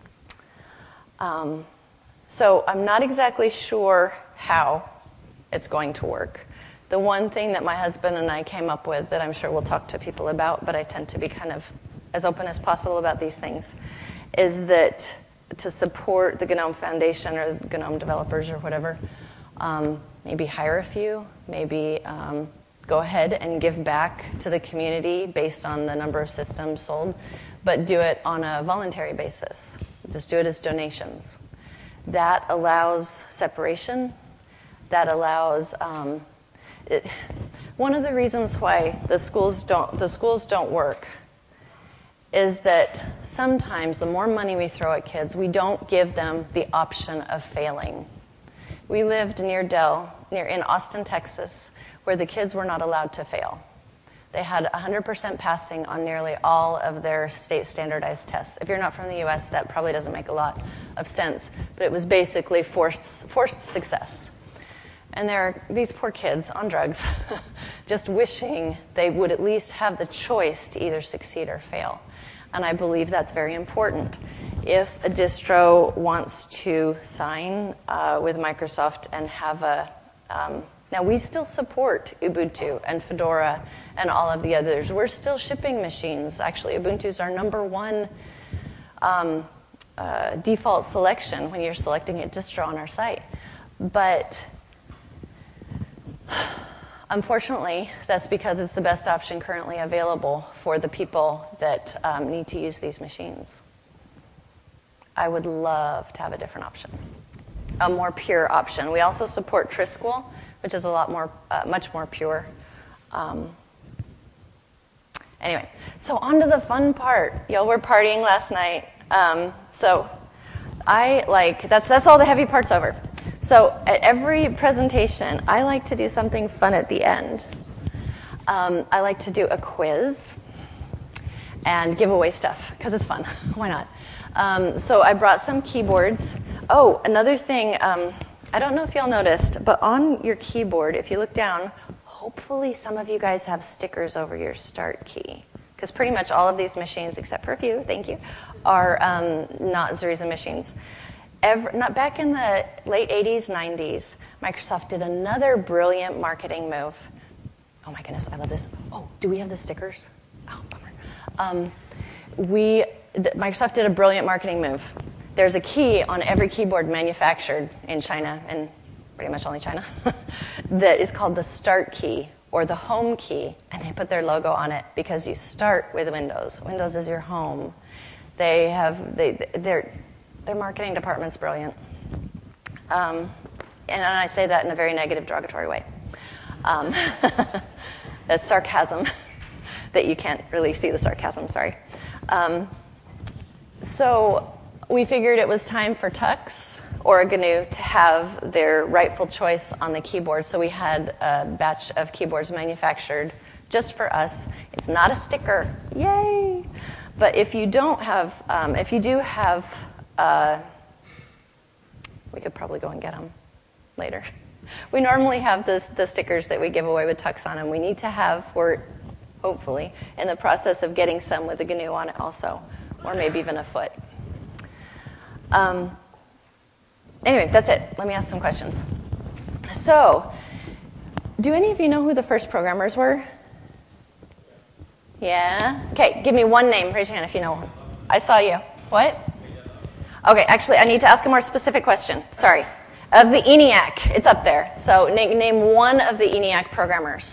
Um, so I'm not exactly sure how it's going to work. The one thing that my husband and I came up with that I'm sure we'll talk to people about, but I tend to be kind of as open as possible about these things, is that to support the GNOME Foundation or GNOME developers or whatever, um, maybe hire a few, maybe um, go ahead and give back to the community based on the number of systems sold, but do it on a voluntary basis. Just do it as donations. That allows separation. That allows um, it, one of the reasons why the schools don't the schools don't work is that sometimes the more money we throw at kids, we don't give them the option of failing. We lived near Dell, near in Austin, Texas, where the kids were not allowed to fail. They had one hundred percent passing on nearly all of their state standardized tests. If you're not from the U S, that probably doesn't make a lot of sense, but it was basically forced, forced success. And there are these poor kids on drugs just wishing they would at least have the choice to either succeed or fail. And I believe that's very important. If a distro wants to sign uh, with Microsoft and have a... Um, now, we still support Ubuntu and Fedora and all of the others. We're still shipping machines. Actually, Ubuntu's our number one um, uh, default selection when you're selecting a distro on our site. But unfortunately, that's because it's the best option currently available for the people that um, need to use these machines. I would love to have a different option, a more pure option. We also support Trisquel, which is a lot more, uh, much more pure. Um, anyway, so on to the fun part. Y'all were partying last night. Um, so I like, that's, that's all the heavy parts over. So at every presentation, I like to do something fun at the end. Um, I like to do a quiz and give away stuff, because it's fun. Why not? Um, so I brought some keyboards. Oh, another thing, um, I don't know if y'all noticed, but on your keyboard, if you look down, hopefully some of you guys have stickers over your start key, because pretty much all of these machines, except for a few, thank you, are um, not Zuriza machines. Ever, not back in the late eighties, nineties, Microsoft did another brilliant marketing move. Oh my goodness, I love this. Oh, do we have the stickers? Oh, bummer. Um, we, the, Microsoft did a brilliant marketing move. There's a key on every keyboard manufactured in China, and pretty much only China, that is called the start key or the home key, and they put their logo on it because you start with Windows. Windows is your home. They have, they, their, their marketing department's brilliant. Um, and I say that in a very negative, derogatory way. Um, that's sarcasm, that you can't really see the sarcasm, sorry. Um, so we figured it was time for Tux or G N U to have their rightful choice on the keyboard. So we had a batch of keyboards manufactured just for us. It's not a sticker, yay! But if you don't have, um, if you do have, uh, we could probably go and get them later. We normally have this, the stickers that we give away with Tux on them. We need to have, we're hopefully in the process of getting some with the G N U on it also, or maybe even a foot. Um, anyway, that's it. Let me ask some questions. So, do any of you know who the first programmers were? Yeah? Okay, give me one name. Raise your hand if you know. I saw you. What? Okay, actually, I need to ask a more specific question. Sorry. Of the ENIAC, it's up there. So, name, name one of the ENIAC programmers.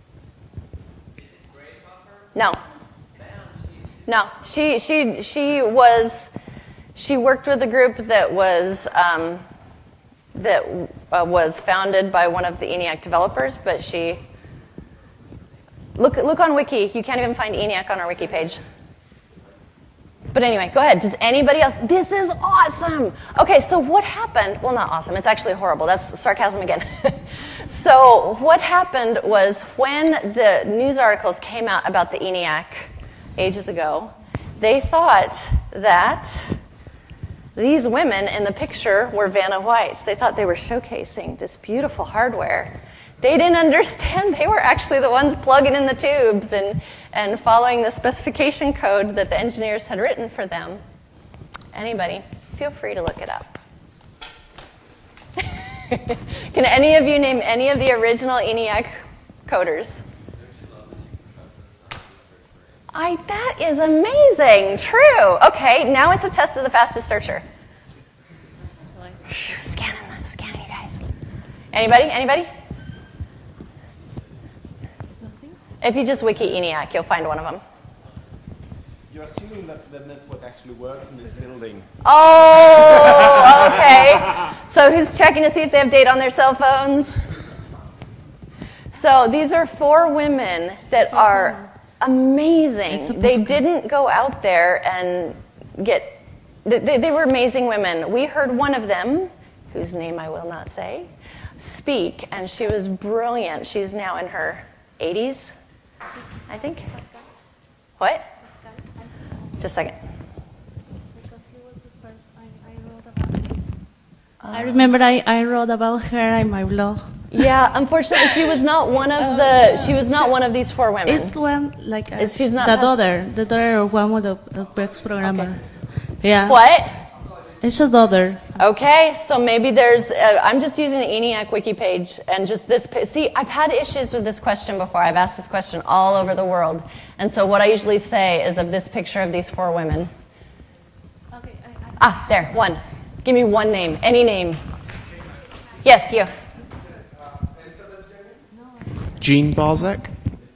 No. No, she she she was she worked with a group that was um, that uh, was founded by one of the ENIAC developers, but she look look on Wiki. You can't even find ENIAC on our Wiki page. But anyway, go ahead. Does anybody else? This is awesome. Okay, so what happened? Well, not awesome. It's actually horrible. That's sarcasm again. So what happened was when the news articles came out about the ENIAC ages ago, they thought that these women in the picture were Vanna Whites. They thought they were showcasing this beautiful hardware. They didn't understand they were actually the ones plugging in the tubes and, and following the specification code that the engineers had written for them. Anybody, feel free to look it up. Can any of you name any of the original ENIAC coders? I, that is amazing. True. Okay, now it's a test of the fastest searcher. Scanning, scanning you guys. Anybody? Anybody? If you just wiki ENIAC, you'll find one of them. You're assuming that the network actually works in this building. Oh, okay. So who's checking to see if they have data on their cell phones? So these are four women that are amazing. They didn't go out there and get, they, they were amazing women. We heard one of them, whose name I will not say, speak, and she was brilliant. She's now in her eighties, I think. What? Just a second. Because she was the first I, I wrote about her. I remember I, I wrote about her in my blog. Yeah, unfortunately, she was not one of the. She was not one of these four women. It's one like a, It's- she's not the has- daughter, the daughter of one of the uh, Bex programmer. Yeah. What? It's a daughter. Okay, so maybe there's. Uh, I'm just using the ENIAC wiki page and just this. pa- See, I've had issues with this question before. I've asked this question all over the world, and so what I usually say is of this picture of these four women. Okay, I, I, Ah, there, one. Give me one name, any name. Yes, you. Jean Balzac?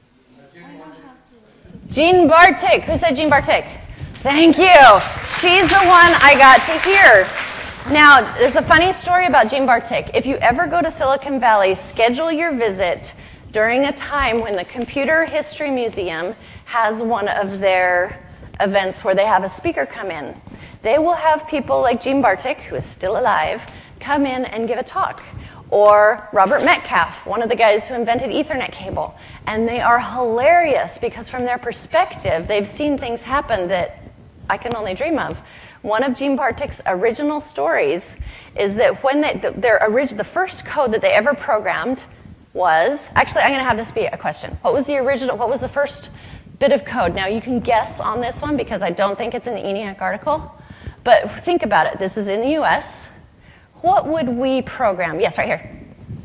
Jean Bartik. Who said Jean Bartik? Thank you. She's the one I got to hear. Now, there's a funny story about Jean Bartik. If you ever go to Silicon Valley, schedule your visit during a time when the Computer History Museum has one of their events where they have a speaker come in. They will have people like Jean Bartik, who is still alive, come in and give a talk. Or Robert Metcalfe, one of the guys who invented Ethernet cable. And they are hilarious because from their perspective, they've seen things happen that I can only dream of. One of Jean Bartik's original stories is that when they, the, their orig- the first code that they ever programmed was, actually I'm going to have this be a question. What was the original, what was the first bit of code? Now you can guess on this one because I don't think it's an ENIAC article, but think about it. This is in the U S. What would we program? Yes, right here.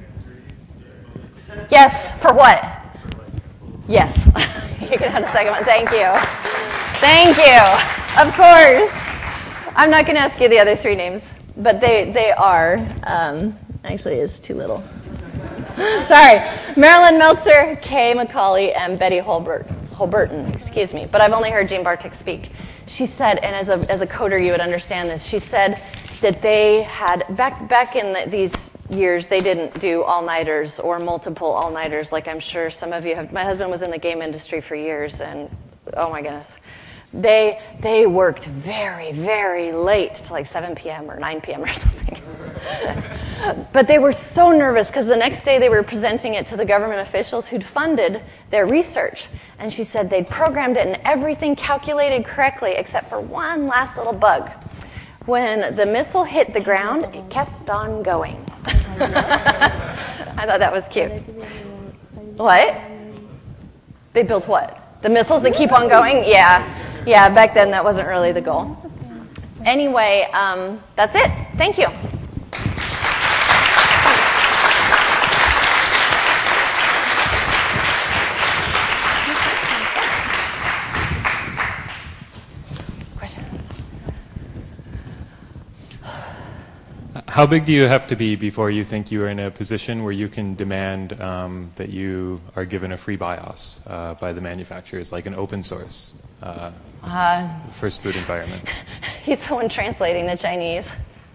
Yes, for what? Yes. You can have the second one. Thank you. Thank you. Of course. I'm not going to ask you the other three names, but they, they are, um, actually it's too little. Sorry. Marilyn Meltzer, Kay McCauley, and Betty Holbert, Holberton, excuse me. But I've only heard Jean Bartik speak. She said, and as a, as a coder you would understand this, she said that they had, back back in the, these years, they didn't do all-nighters or multiple all-nighters like I'm sure some of you have. My husband was in the game industry for years, and oh my goodness. They they worked very, very late to like seven p.m. or nine p.m. or something. But they were so nervous because the next day they were presenting it to the government officials who'd funded their research. And she said they'd programmed it and everything calculated correctly except for one last little bug. When the missile hit the ground, it kept on going. I thought that was cute. What? They built what? The missiles that keep on going? Yeah. Yeah, back then that wasn't really the goal. Anyway, um, that's it. Thank you. Questions? How big do you have to be before you think you are in a position where you can demand um, that you are given a free BIOS uh, by the manufacturers, like an open source uh, Uh, first boot environment? he's the one translating the Chinese.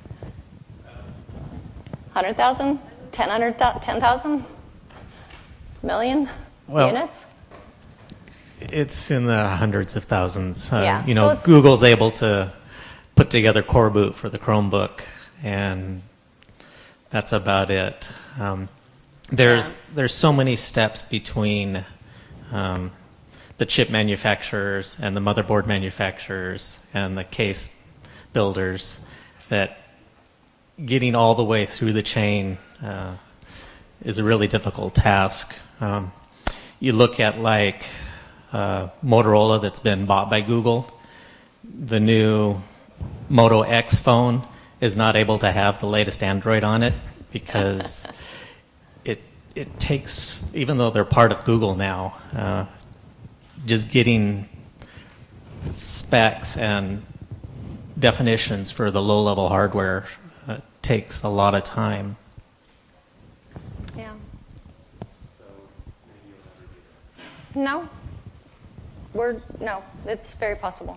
one hundred thousand? ten thousand? Million Well, units? It's in the hundreds of thousands. Uh, Yeah. You know, So it's- Google's able to put together Core Boot for the Chromebook, and that's about it. Um, there's Yeah. there's so many steps between um, the chip manufacturers and the motherboard manufacturers and the case builders that getting all the way through the chain uh, is a really difficult task. Um, you look at like uh, Motorola that's been bought by Google. The new Moto X phone is not able to have the latest Android on it because it it takes, even though they're part of Google now, uh, just getting specs and definitions for the low-level hardware uh, takes a lot of time. Yeah. No. We're, no, it's very possible.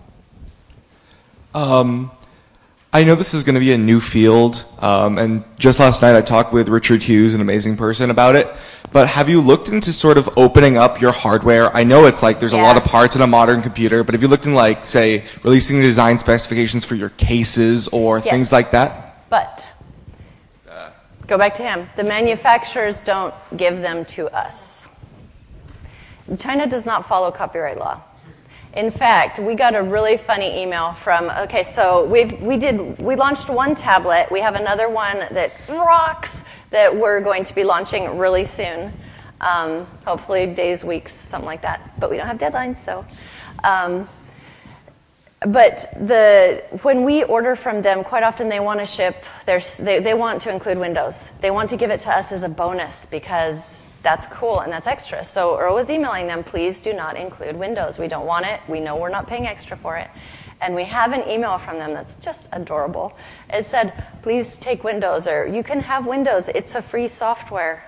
Um, I know this is going to be a new field, um, and just last night I talked with Richard Hughes, an amazing person, about it. But have you looked into sort of opening up your hardware? I know it's like there's a lot of Yeah. parts in a modern computer, but have you looked in like, say, releasing design specifications for your cases or Yes. things like that? But, go back to him. The manufacturers don't give them to us. China does not follow copyright law. In fact, we got a really funny email from, okay, so we've, we did, we launched one tablet. We have another one that rocks that we're going to be launching really soon. Um, hopefully days, weeks, something like that. But we don't have deadlines, so. Um, but the when we order from them, quite often they want to ship, their, they, they want to include Windows. They want to give it to us as a bonus because that's cool and that's extra. So Earl was emailing them, please do not include Windows. We don't want it. We know we're not paying extra for it. And we have an email from them that's just adorable. It said, please take Windows, or you can have Windows. It's a free software.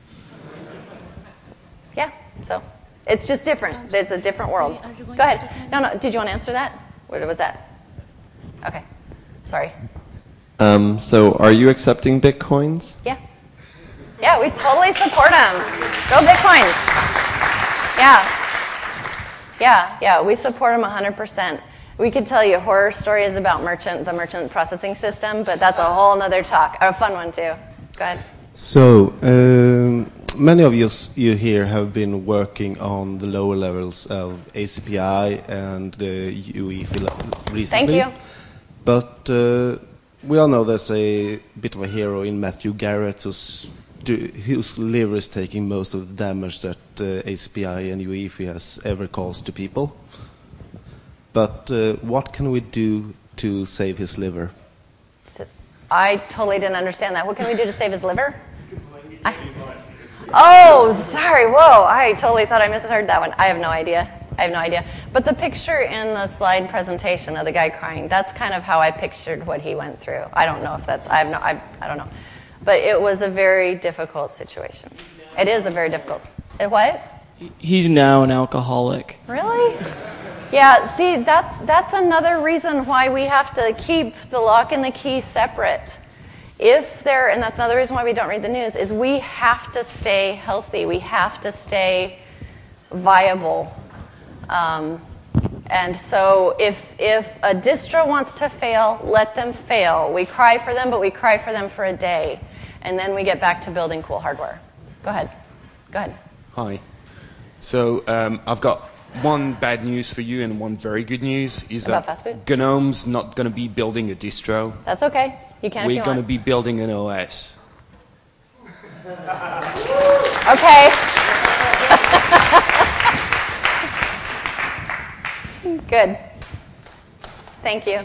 Yeah, so it's just different. It's a different world. Are you going Go ahead. to Japan? No, no, did you want to answer that? What was that? Okay, sorry. Um, so are you accepting Bitcoins? Yeah. Yeah, we totally support them. Go Bitcoins. Yeah. Yeah, yeah, we support them one hundred percent. We could tell you horror stories about merchant, the merchant processing system, but that's a whole nother talk. A fun one, too. Go ahead. So, um, many of you, you here have been working on the lower levels of A C P I and the U E F I recently. Thank you. But uh, we all know there's a bit of a hero in Matthew Garrett who's, do, whose liver is taking most of the damage that uh, A C P I and U E F I has ever caused to people. But uh, what can we do to save his liver? I totally didn't understand that. What can we do to save his liver? I, oh, sorry. Whoa. I totally thought I misheard that one. I have no idea. I have no idea. But the picture in the slide presentation of the guy crying, that's kind of how I pictured what he went through. I don't know if that's, I have no, I, I don't know. But it was a very difficult situation. It is a very difficult, uh, what? He's now an alcoholic. Really? Yeah, see, that's that's another reason why we have to keep the lock and the key separate. If there, and that's another reason why we don't read the news, is we have to stay healthy. We have to stay viable. Um, and so if if a distro wants to fail, let them fail. We cry for them, but we cry for them for a day. And then we get back to building cool hardware. Go ahead. Go ahead. Hi. So um, I've got one bad news for you and one very good news. Is About that Fastboot? GNOME's not going to be building a distro. That's okay. You can if We're you going to want. be building an O S. Okay. Good. Thank you.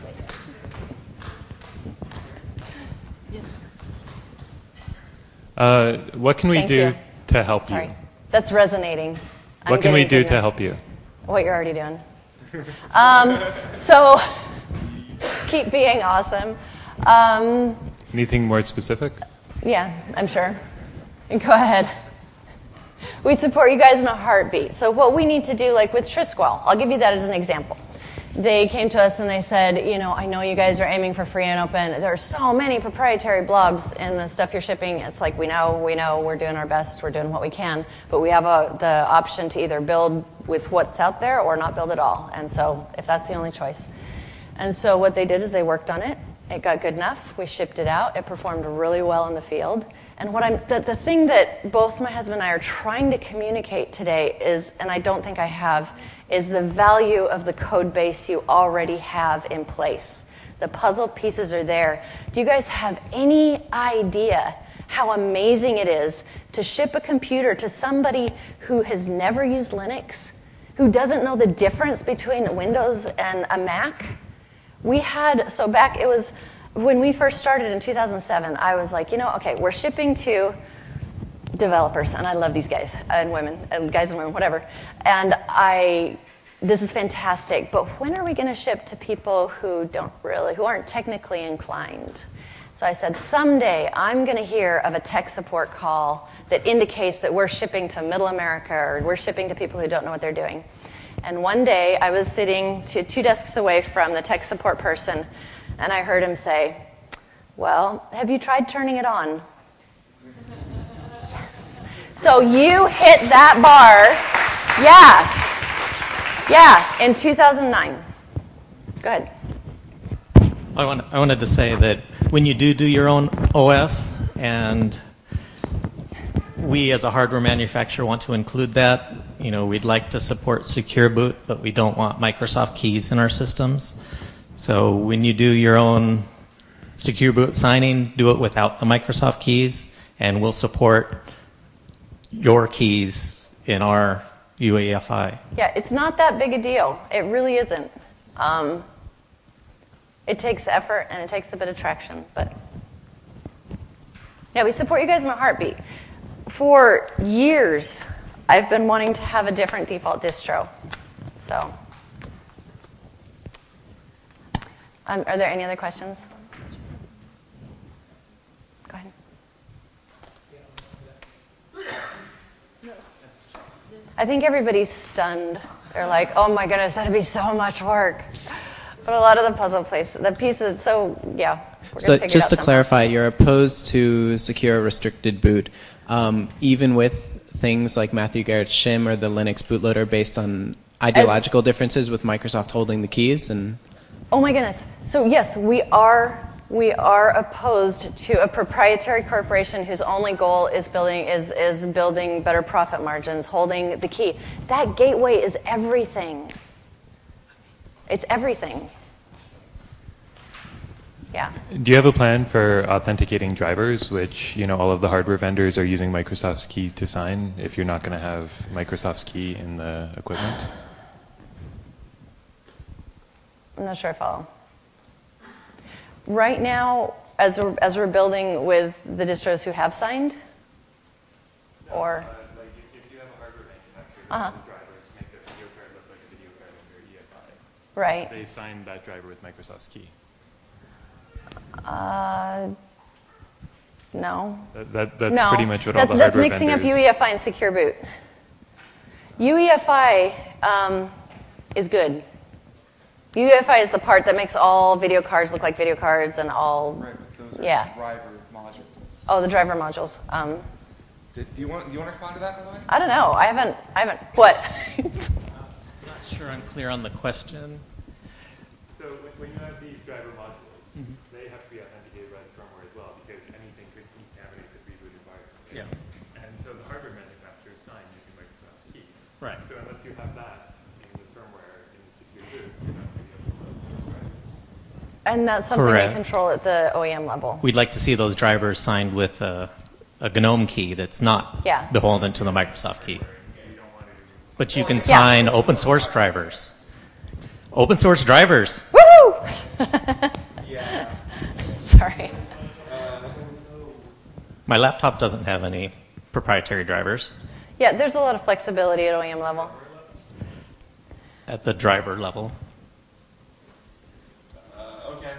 Uh, what can we Thank do you. to help Sorry. you? That's resonating. I'm What can we getting do to goodness. help you? What you're already doing. Um, so, keep being awesome. Um, Anything more specific? yeah, I'm sure. Go ahead. We support you guys in a heartbeat. So what we need to do, like with Trisquel, I'll give you that as an example. they came to us and they said, you know, I know you guys are aiming for free and open. There are so many proprietary blogs in the stuff you're shipping. It's like, we know, we know, we're doing our best, we're doing what we can, but we have a, the option to either build with what's out there or not build at all. And so if that's the only choice. And so what they did is they worked on it. It got good enough. We shipped it out. It performed really well in the field. And what I'm, the, the thing that both my husband and I are trying to communicate today is, and I don't think I have, is the value of the code base you already have in place. The puzzle pieces are there. Do you guys have any idea how amazing it is to ship a computer to somebody who has never used Linux, who doesn't know the difference between Windows and a Mac? We had, so back, it was, when we first started in two thousand seven, I was like, you know, okay, we're shipping to developers, and I love these guys and women, and guys and women, whatever. And I, this is fantastic, but when are we going to ship to people who don't really, who aren't technically inclined? So I said, someday I'm going to hear of a tech support call that indicates that we're shipping to Middle America, or we're shipping to people who don't know what they're doing. And one day I was sitting to two desks away from the tech support person, and I heard him say, well, have you tried turning it on? Yes. So you hit that bar. Yeah. Yeah, in two thousand nine. Go ahead. I, want, I wanted to say that when you do do your own O S, and we as a hardware manufacturer want to include that, you know, we'd like to support Secure Boot, but we don't want Microsoft keys in our systems. So when you do your own Secure Boot signing, do it without the Microsoft keys, and we'll support your keys in our U E F I. Yeah, it's not that big a deal. It really isn't. Um, it takes effort and it takes a bit of traction, but yeah, we support you guys in a heartbeat. For years, I've been wanting to have a different default distro. So, um, are there any other questions? Go ahead. I think everybody's stunned. They're like, oh my goodness, that'd be so much work. But a lot of the puzzle places, the pieces, so yeah. We're So figure just to somehow. clarify, you're opposed to secure restricted boot, um, even with things like Matthew Garrett's shim or the Linux bootloader based on ideological As, differences with Microsoft holding the keys? And oh my goodness. So yes, we are we are opposed to a proprietary corporation whose only goal is building is is building better profit margins, holding the key. That gateway is everything. It's everything. Yeah. Do you have a plan for authenticating drivers, which, you know, all of the hardware vendors are using Microsoft's key to sign, if you're not going to have Microsoft's key in the equipment? I'm not sure I follow. Right now, as we're, as we're building with the distros who have signed, no, or? Uh, like if you have a hardware manufacturer, uh-huh. the drivers make their video card look like a video card under E F I. Right. They signed that driver with Microsoft's key. Uh, no. That, that, that's no. pretty much what that's, all the that's hardware mixing vendors... up U E F I and Secure Boot. U E F I um, is good. U E F I is the part that makes all video cards look like video cards and all. Right, but those are yeah. driver modules. Oh, the driver modules. Um, do, do you want? Do you want to respond to that, by the way? I don't know. I haven't. I haven't. What? I'm not sure I'm clear on the question. So when you have these driver modules, mm-hmm. they have to be authenticated by the firmware as well, because anything could contaminate the reboot environment. Right? Yeah. And so the hardware manufacturers sign using Microsoft's key. Right. So unless you have that in the firmware in the Secure Boot, you're not going to be able to load those drivers. And that's something Correct. we control at the O E M level. We'd like to see those drivers signed with a, a GNOME key that's not Yeah. beholden to the Microsoft key. But you can Yeah. sign open source drivers. Open source drivers. Woohoo! Yeah. Sorry. My laptop doesn't have any proprietary drivers Yeah, there's a lot of flexibility at O E M level. at the driver level. Uh, okay.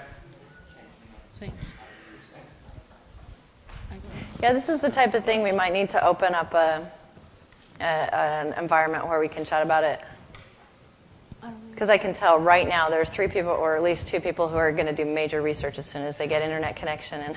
Yeah, this is the type of thing we might need to open up a, a an environment where we can chat about it. I don't know. Because I can tell right now there are three people, or at least two people, who are going to do major research as soon as they get internet connection. And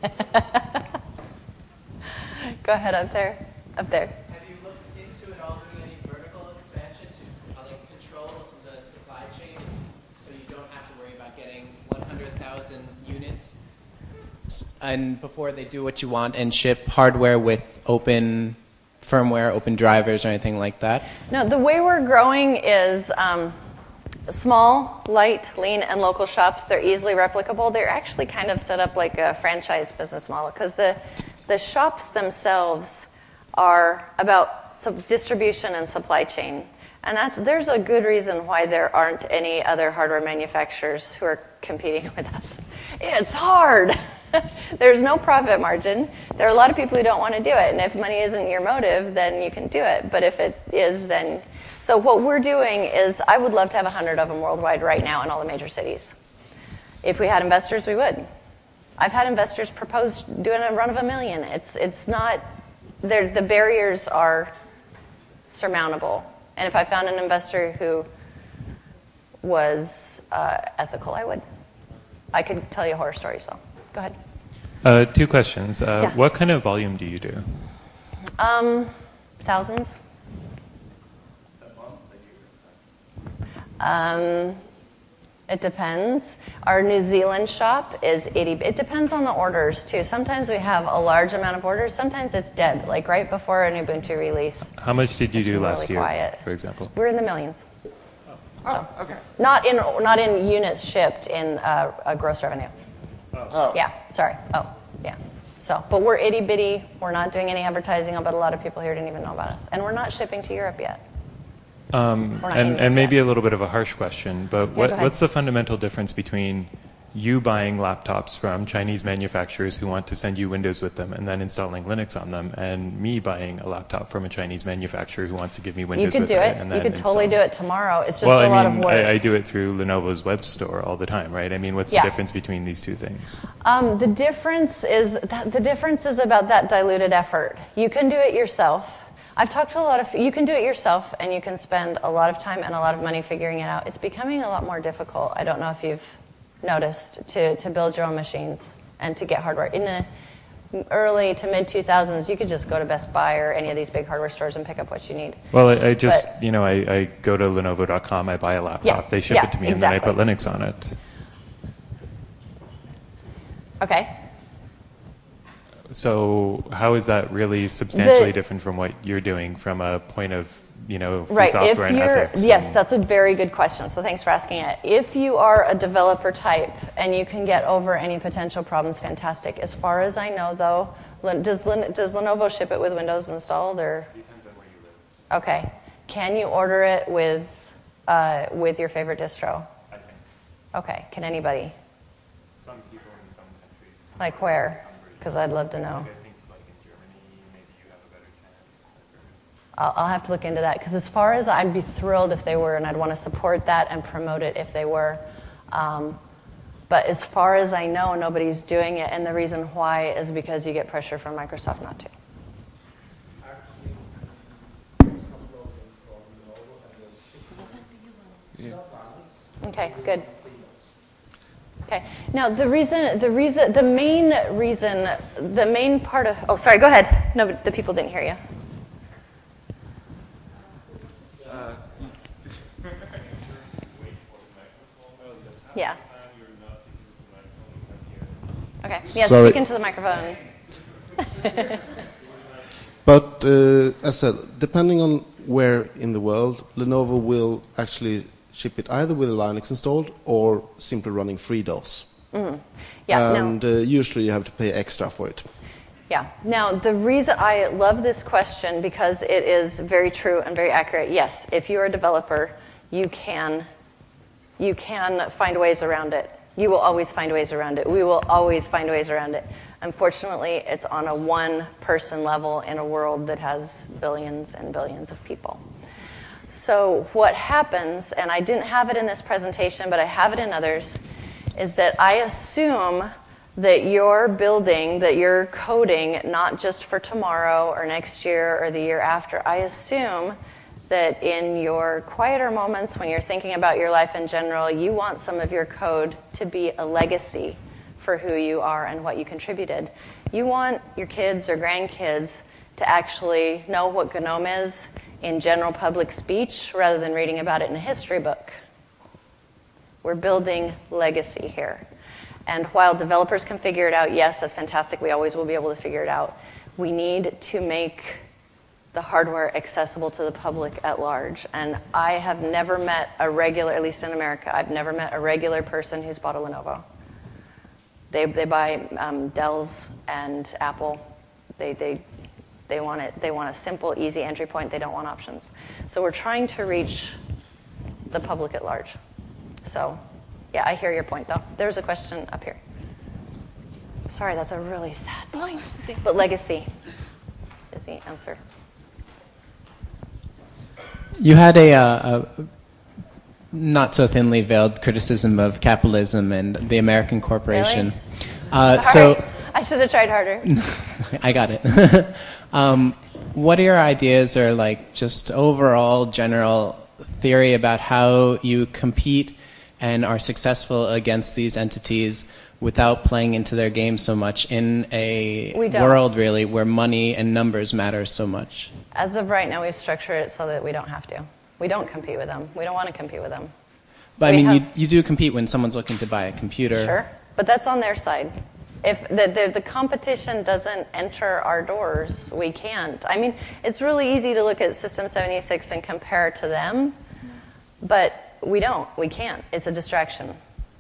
go ahead, up there, up there. Have you looked into at all doing any vertical expansion to uh, like control the supply chain, so you don't have to worry about getting one hundred thousand units, and before they do what you want, and ship hardware with open firmware, open drivers, or anything like that? No, the way we're growing is um, small, light, lean, and local shops. They're easily replicable. They're actually kind of set up like a franchise business model, because the, the shops themselves are about sub- distribution and supply chain. And that's, there's a good reason why there aren't any other hardware manufacturers who are competing with us. It's hard. There's no profit margin. There are a lot of people who don't want to do it. And if money isn't your motive, then you can do it. But if it is, then... So what we're doing is, I would love to have one hundred of them worldwide right now in all the major cities. If we had investors, we would. I've had investors propose doing a run of a million. It's it's not... The barriers are surmountable. And if I found an investor who was uh, ethical, I would. I could tell you horror stories, though. Go ahead. Uh, two questions. Uh, Yeah. What kind of volume do you do? Um, thousands. Um, it depends. Our New Zealand shop is eighty. It depends on the orders, too. Sometimes we have a large amount of orders. Sometimes it's dead, like right before an Ubuntu release. How much did you It's do really last year, quiet. for example? We're in the millions. Oh, okay. Not in not in units shipped, in uh, a gross revenue. Oh. Yeah, sorry. Oh, yeah. So, but we're itty bitty. We're not doing any advertising, but a lot of people here didn't even know about us, and we're not shipping to Europe yet. Um, We're not in and, Europe and maybe yet. a little bit of a harsh question, but go what, ahead. what's the fundamental difference between you buying laptops from Chinese manufacturers who want to send you Windows with them and then installing Linux on them, and me buying a laptop from a Chinese manufacturer who wants to give me You Windows could with do it it. and You then could totally install? do it tomorrow. It's just well, a I lot mean, of work. I, I do it through Lenovo's web store all the time, right? I mean, what's Yeah. the difference between these two things? Um, the difference is that the difference is about that diluted effort. You can do it yourself. I've talked to a lot of you can do it yourself, and you can spend a lot of time and a lot of money figuring it out. It's becoming a lot more difficult. I don't know if you've noticed to to build your own machines and to get hardware. In the early to mid two thousands, you could just go to Best Buy or any of these big hardware stores and pick up what you need. Well, I, I just, But- you know, I, I go to Lenovo dot com, I buy a laptop, Yeah, they ship yeah, it to me, exactly. and then I put Linux on it. Okay. So how is that really substantially The- different from what you're doing from a point of, you know, free Right. software If and you're ethics? yes, and- that's a very good question. So thanks for asking it. If you are a developer type and you can get over any potential problems, fantastic. As far as I know, though, Len- does Len- does Lenovo ship it with Windows installed, or? Depends on where you live. Okay. Can you order it with uh, with your favorite distro? I think. Okay. Can anybody? Some people in some countries. Like where? Because I'd love to know. I think like in Germany, maybe you have a better chance. I'll, I'll have to look into that, because as far as I'd be thrilled if they were, and I'd want to support that and promote it if they were. Um, but as far as I know, nobody's doing it, and the reason why is because you get pressure from Microsoft not to. Okay, good. Okay. Now the reason, the reason, the main reason, the main part of. Oh, sorry. Go ahead. No, but the people didn't hear you. Yeah. Okay. Yeah, Sorry. speak into the microphone. But uh, as I said, depending on where in the world, Lenovo will actually ship it either with Linux installed or simply running FreeDOS. Mm. Yeah. and no. uh, usually you have to pay extra for it. Yeah. Now, the reason I love this question, because it is very true and very accurate. Yes, if you're a developer, you can you can find ways around it. You will always find ways around it. We will always find ways around it. Unfortunately, it's on a one-person level in a world that has billions and billions of people. So what happens, and I didn't have it in this presentation, but I have it in others, is that I assume that you're building, that you're coding, not just for tomorrow or next year or the year after. I assume that in your quieter moments when you're thinking about your life in general, you want some of your code to be a legacy for who you are and what you contributed. You want your kids or grandkids to actually know what GNOME is in general public speech rather than reading about it in a history book. We're building legacy here. And while developers can figure it out, yes, that's fantastic. We always will be able to figure it out. We need to make the hardware accessible to the public at large. And I have never met a regular, at least in America, I've never met a regular person who's bought a Lenovo. They they buy um, Dells and Apple. They they they want it. They want a simple, easy entry point. They don't want options. So we're trying to reach the public at large. So, yeah, I hear your point though. There's a question up here. Sorry, that's a really sad point. But legacy is the answer. You had a, uh, a not so thinly veiled criticism of capitalism and the American corporation. Really? Uh, Sorry. so I should have tried harder. I got it. um, what are your ideas, or like just overall general theory about how you compete and are successful against these entities without playing into their game so much in a world really where money and numbers matter so much? As of right now, we've structured it so that we don't have to. We don't compete with them. We don't want to compete with them. But we I mean, have, you, you do compete when someone's looking to buy a computer. Sure, but that's on their side. If the, the, the competition doesn't enter our doors, we can't. I mean, it's really easy to look at System seventy-six and compare to them, but we don't. We can't. It's a distraction.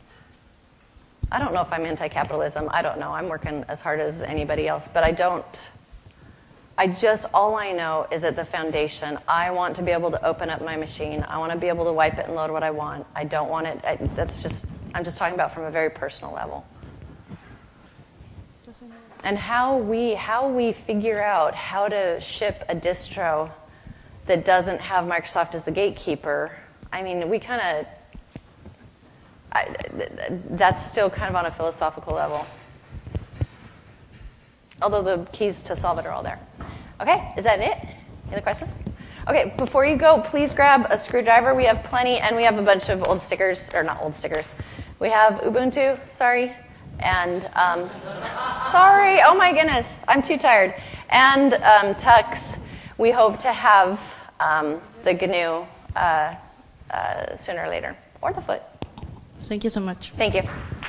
I don't know if I'm anti-capitalism. I don't know. I'm working as hard as anybody else, but I don't. I just, all I know is at the foundation, I want to be able to open up my machine. I want to be able to wipe it and load what I want. I don't want it, I, that's just, I'm just talking about from a very personal level. And how we, how we figure out how to ship a distro that doesn't have Microsoft as the gatekeeper, I mean, we kind of, that's still kind of on a philosophical level. Although the keys to solve it are all there. Okay, is that it? Any other questions? Okay, before you go, please grab a screwdriver. We have plenty, and we have a bunch of old stickers, or not old stickers. We have Ubuntu, sorry, and um, sorry, oh my goodness, I'm too tired. And um, Tux, we hope to have um, the G N U uh, uh, sooner or later, or the foot. Thank you so much. Thank you.